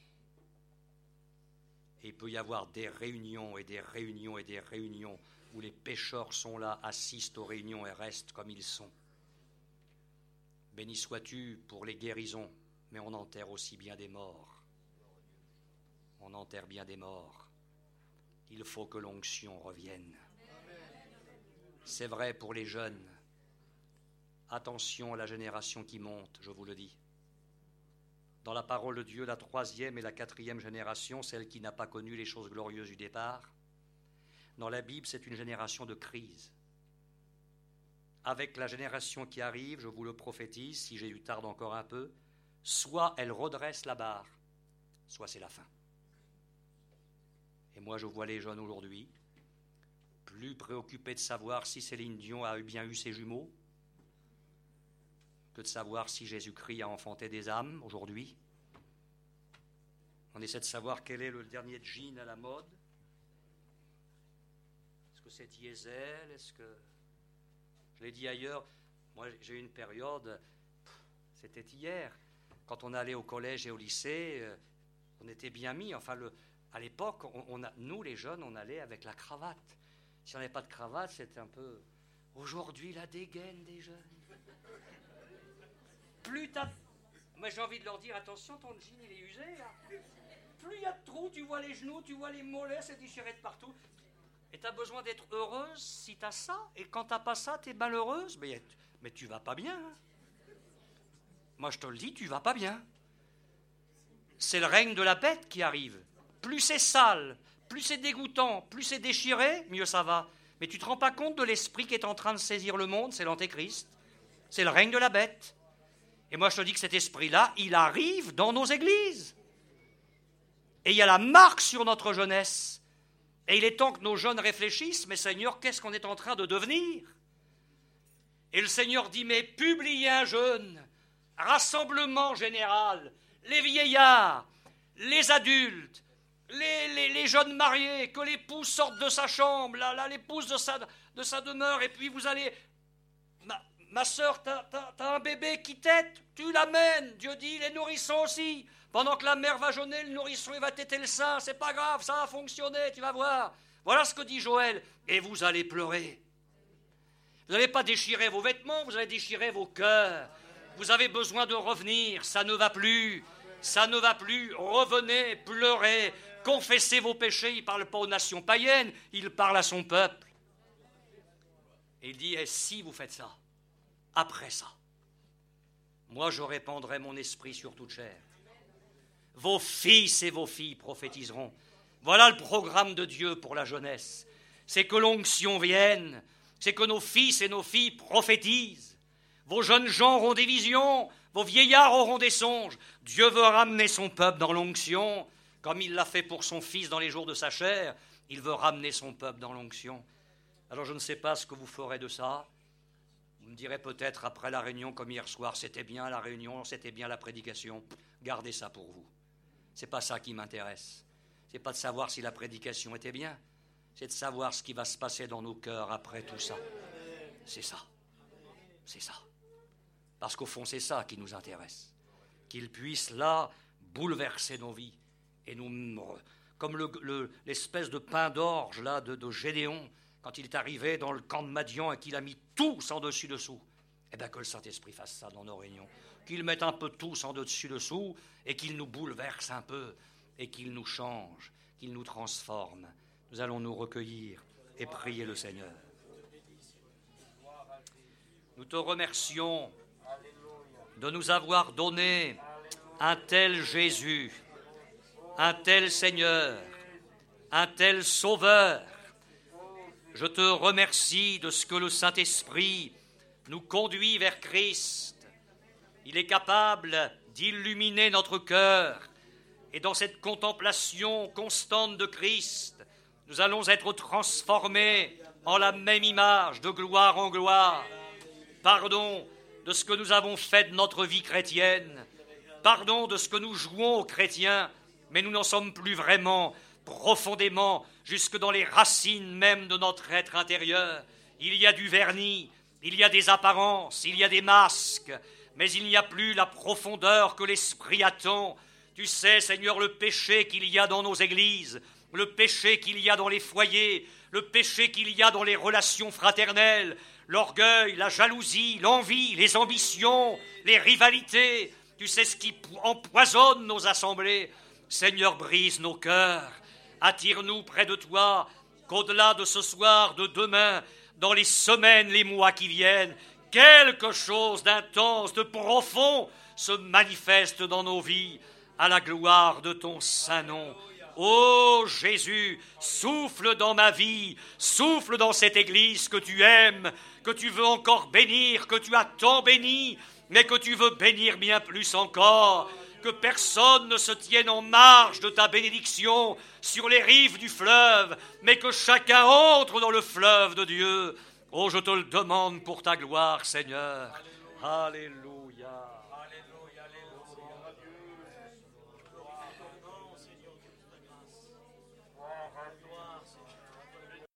Et il peut y avoir des réunions et des réunions et des réunions où les pécheurs sont là, assistent aux réunions et restent comme ils sont. Béni sois-tu pour les guérisons, mais on enterre aussi bien des morts. On enterre bien des morts. Il faut que l'onction revienne. C'est vrai pour les jeunes. Attention à la génération qui monte, je vous le dis. Dans la parole de Dieu, la troisième et la quatrième génération, celle qui n'a pas connu les choses glorieuses du départ, dans la Bible, c'est une génération de crise. Avec la génération qui arrive, je vous le prophétise, si Jésus tarde encore un peu, soit elle redresse la barre, soit c'est la fin. Et moi, je vois les jeunes aujourd'hui plus préoccupés de savoir si Céline Dion a bien eu ses jumeaux que de savoir si Jésus-Christ a enfanté des âmes aujourd'hui. On essaie de savoir quel est le dernier jean à la mode. Est-ce que c'est diesel? Est-ce que... Je l'ai dit ailleurs, moi j'ai eu une période, c'était hier, quand on allait au collège et au lycée, on était bien mis. Enfin, le, à l'époque, on, on a, nous les jeunes, on allait avec la cravate. Si on n'avait pas de cravate, c'était un peu... Aujourd'hui, la dégaine des jeunes. Plus t'as... Moi, j'ai envie de leur dire, attention, ton jean, il est usé, là. plus il y a de trous, tu vois les genoux, tu vois les mollets, c'est déchiré de partout. Et tu as besoin d'être heureuse si tu as ça. Et quand tu n'as pas ça, tu es malheureuse. Mais, mais tu vas pas bien. Hein. Moi, je te le dis, tu vas pas bien. C'est le règne de la bête qui arrive. Plus c'est sale, plus c'est dégoûtant, plus c'est déchiré, mieux ça va. Mais tu ne te rends pas compte de l'esprit qui est en train de saisir le monde, c'est l'antéchrist. C'est le règne de la bête. Et moi, je te dis que cet esprit-là, il arrive dans nos églises. Et il y a la marque sur notre jeunesse. Et il est temps que nos jeunes réfléchissent, mais Seigneur, qu'est-ce qu'on est en train de devenir? Et le Seigneur dit, mais publiez un jeûne, rassemblement général, les vieillards, les adultes, les, les, les jeunes mariés, que l'épouse sorte de sa chambre, là, là, l'épouse de sa, de sa demeure, et puis vous allez... Ma, ma soeur, t'as, t'as, t'as un bébé qui tète, tu l'amènes, Dieu dit, les nourrissons aussi. Pendant que la mère va jeûner, le nourrisson il va téter le sein, c'est pas grave, ça va fonctionner, tu vas voir. Voilà ce que dit Joël. Et vous allez pleurer. Vous n'allez pas déchirer vos vêtements, vous allez déchirer vos cœurs. Vous avez besoin de revenir, ça ne va plus. Ça ne va plus, revenez, pleurez, confessez vos péchés. Il ne parle pas aux nations païennes, il parle à son peuple. Et il dit, et si vous faites ça, après ça, moi je répandrai mon esprit sur toute chair. Vos fils et vos filles prophétiseront. Voilà le programme de Dieu pour la jeunesse. C'est que l'onction vienne, c'est que nos fils et nos filles prophétisent. Vos jeunes gens auront des visions, vos vieillards auront des songes. Dieu veut ramener son peuple dans l'onction, comme il l'a fait pour son fils dans les jours de sa chair. Il veut ramener son peuple dans l'onction. Alors je ne sais pas ce que vous ferez de ça. Vous me direz peut-être après la réunion, comme hier soir, c'était bien la réunion, c'était bien la prédication. Gardez ça pour vous. C'est pas ça qui m'intéresse. C'est pas de savoir si la prédication était bien. C'est de savoir ce qui va se passer dans nos cœurs après tout ça. C'est ça. C'est ça. Parce qu'au fond, c'est ça qui nous intéresse. Qu'il puisse, là, bouleverser nos vies. Et nous, comme le, le, l'espèce de pain d'orge, là, de, de Gédéon, quand il est arrivé dans le camp de Madian et qu'il a mis tous en dessus-dessous. Eh bien, que le Saint-Esprit fasse ça dans nos réunions. Qu'il mette un peu tous en dessus-dessous et qu'il nous bouleverse un peu et qu'il nous change, qu'il nous transforme. Nous allons nous recueillir et prier le Seigneur. Nous te remercions de nous avoir donné un tel Jésus, un tel Seigneur, un tel Sauveur. Je te remercie de ce que le Saint-Esprit nous conduit vers Christ. Il est capable d'illuminer notre cœur. Et dans cette contemplation constante de Christ, nous allons être transformés en la même image, de gloire en gloire. Pardon de ce que nous avons fait de notre vie chrétienne. Pardon de ce que nous jouons aux chrétiens, mais nous n'en sommes plus vraiment, profondément, jusque dans les racines même de notre être intérieur. Il y a du vernis, il y a des apparences, il y a des masques, mais il n'y a plus la profondeur que l'Esprit attend. Tu sais, Seigneur, le péché qu'il y a dans nos églises, le péché qu'il y a dans les foyers, le péché qu'il y a dans les relations fraternelles, l'orgueil, la jalousie, l'envie, les ambitions, les rivalités. Tu sais ce qui empoisonne nos assemblées. Seigneur, brise nos cœurs. Attire-nous près de toi, qu'au-delà de ce soir, de demain, dans les semaines, les mois qui viennent, quelque chose d'intense, de profond se manifeste dans nos vies, à la gloire de ton saint nom. Ô Jésus, souffle dans ma vie, souffle dans cette église que tu aimes, que tu veux encore bénir, que tu as tant béni, mais que tu veux bénir bien plus encore. Que personne ne se tienne en marge de ta bénédiction sur les rives du fleuve, mais que chacun entre dans le fleuve de Dieu. Oh, je te le demande pour ta gloire, Seigneur. Alléluia. Alléluia.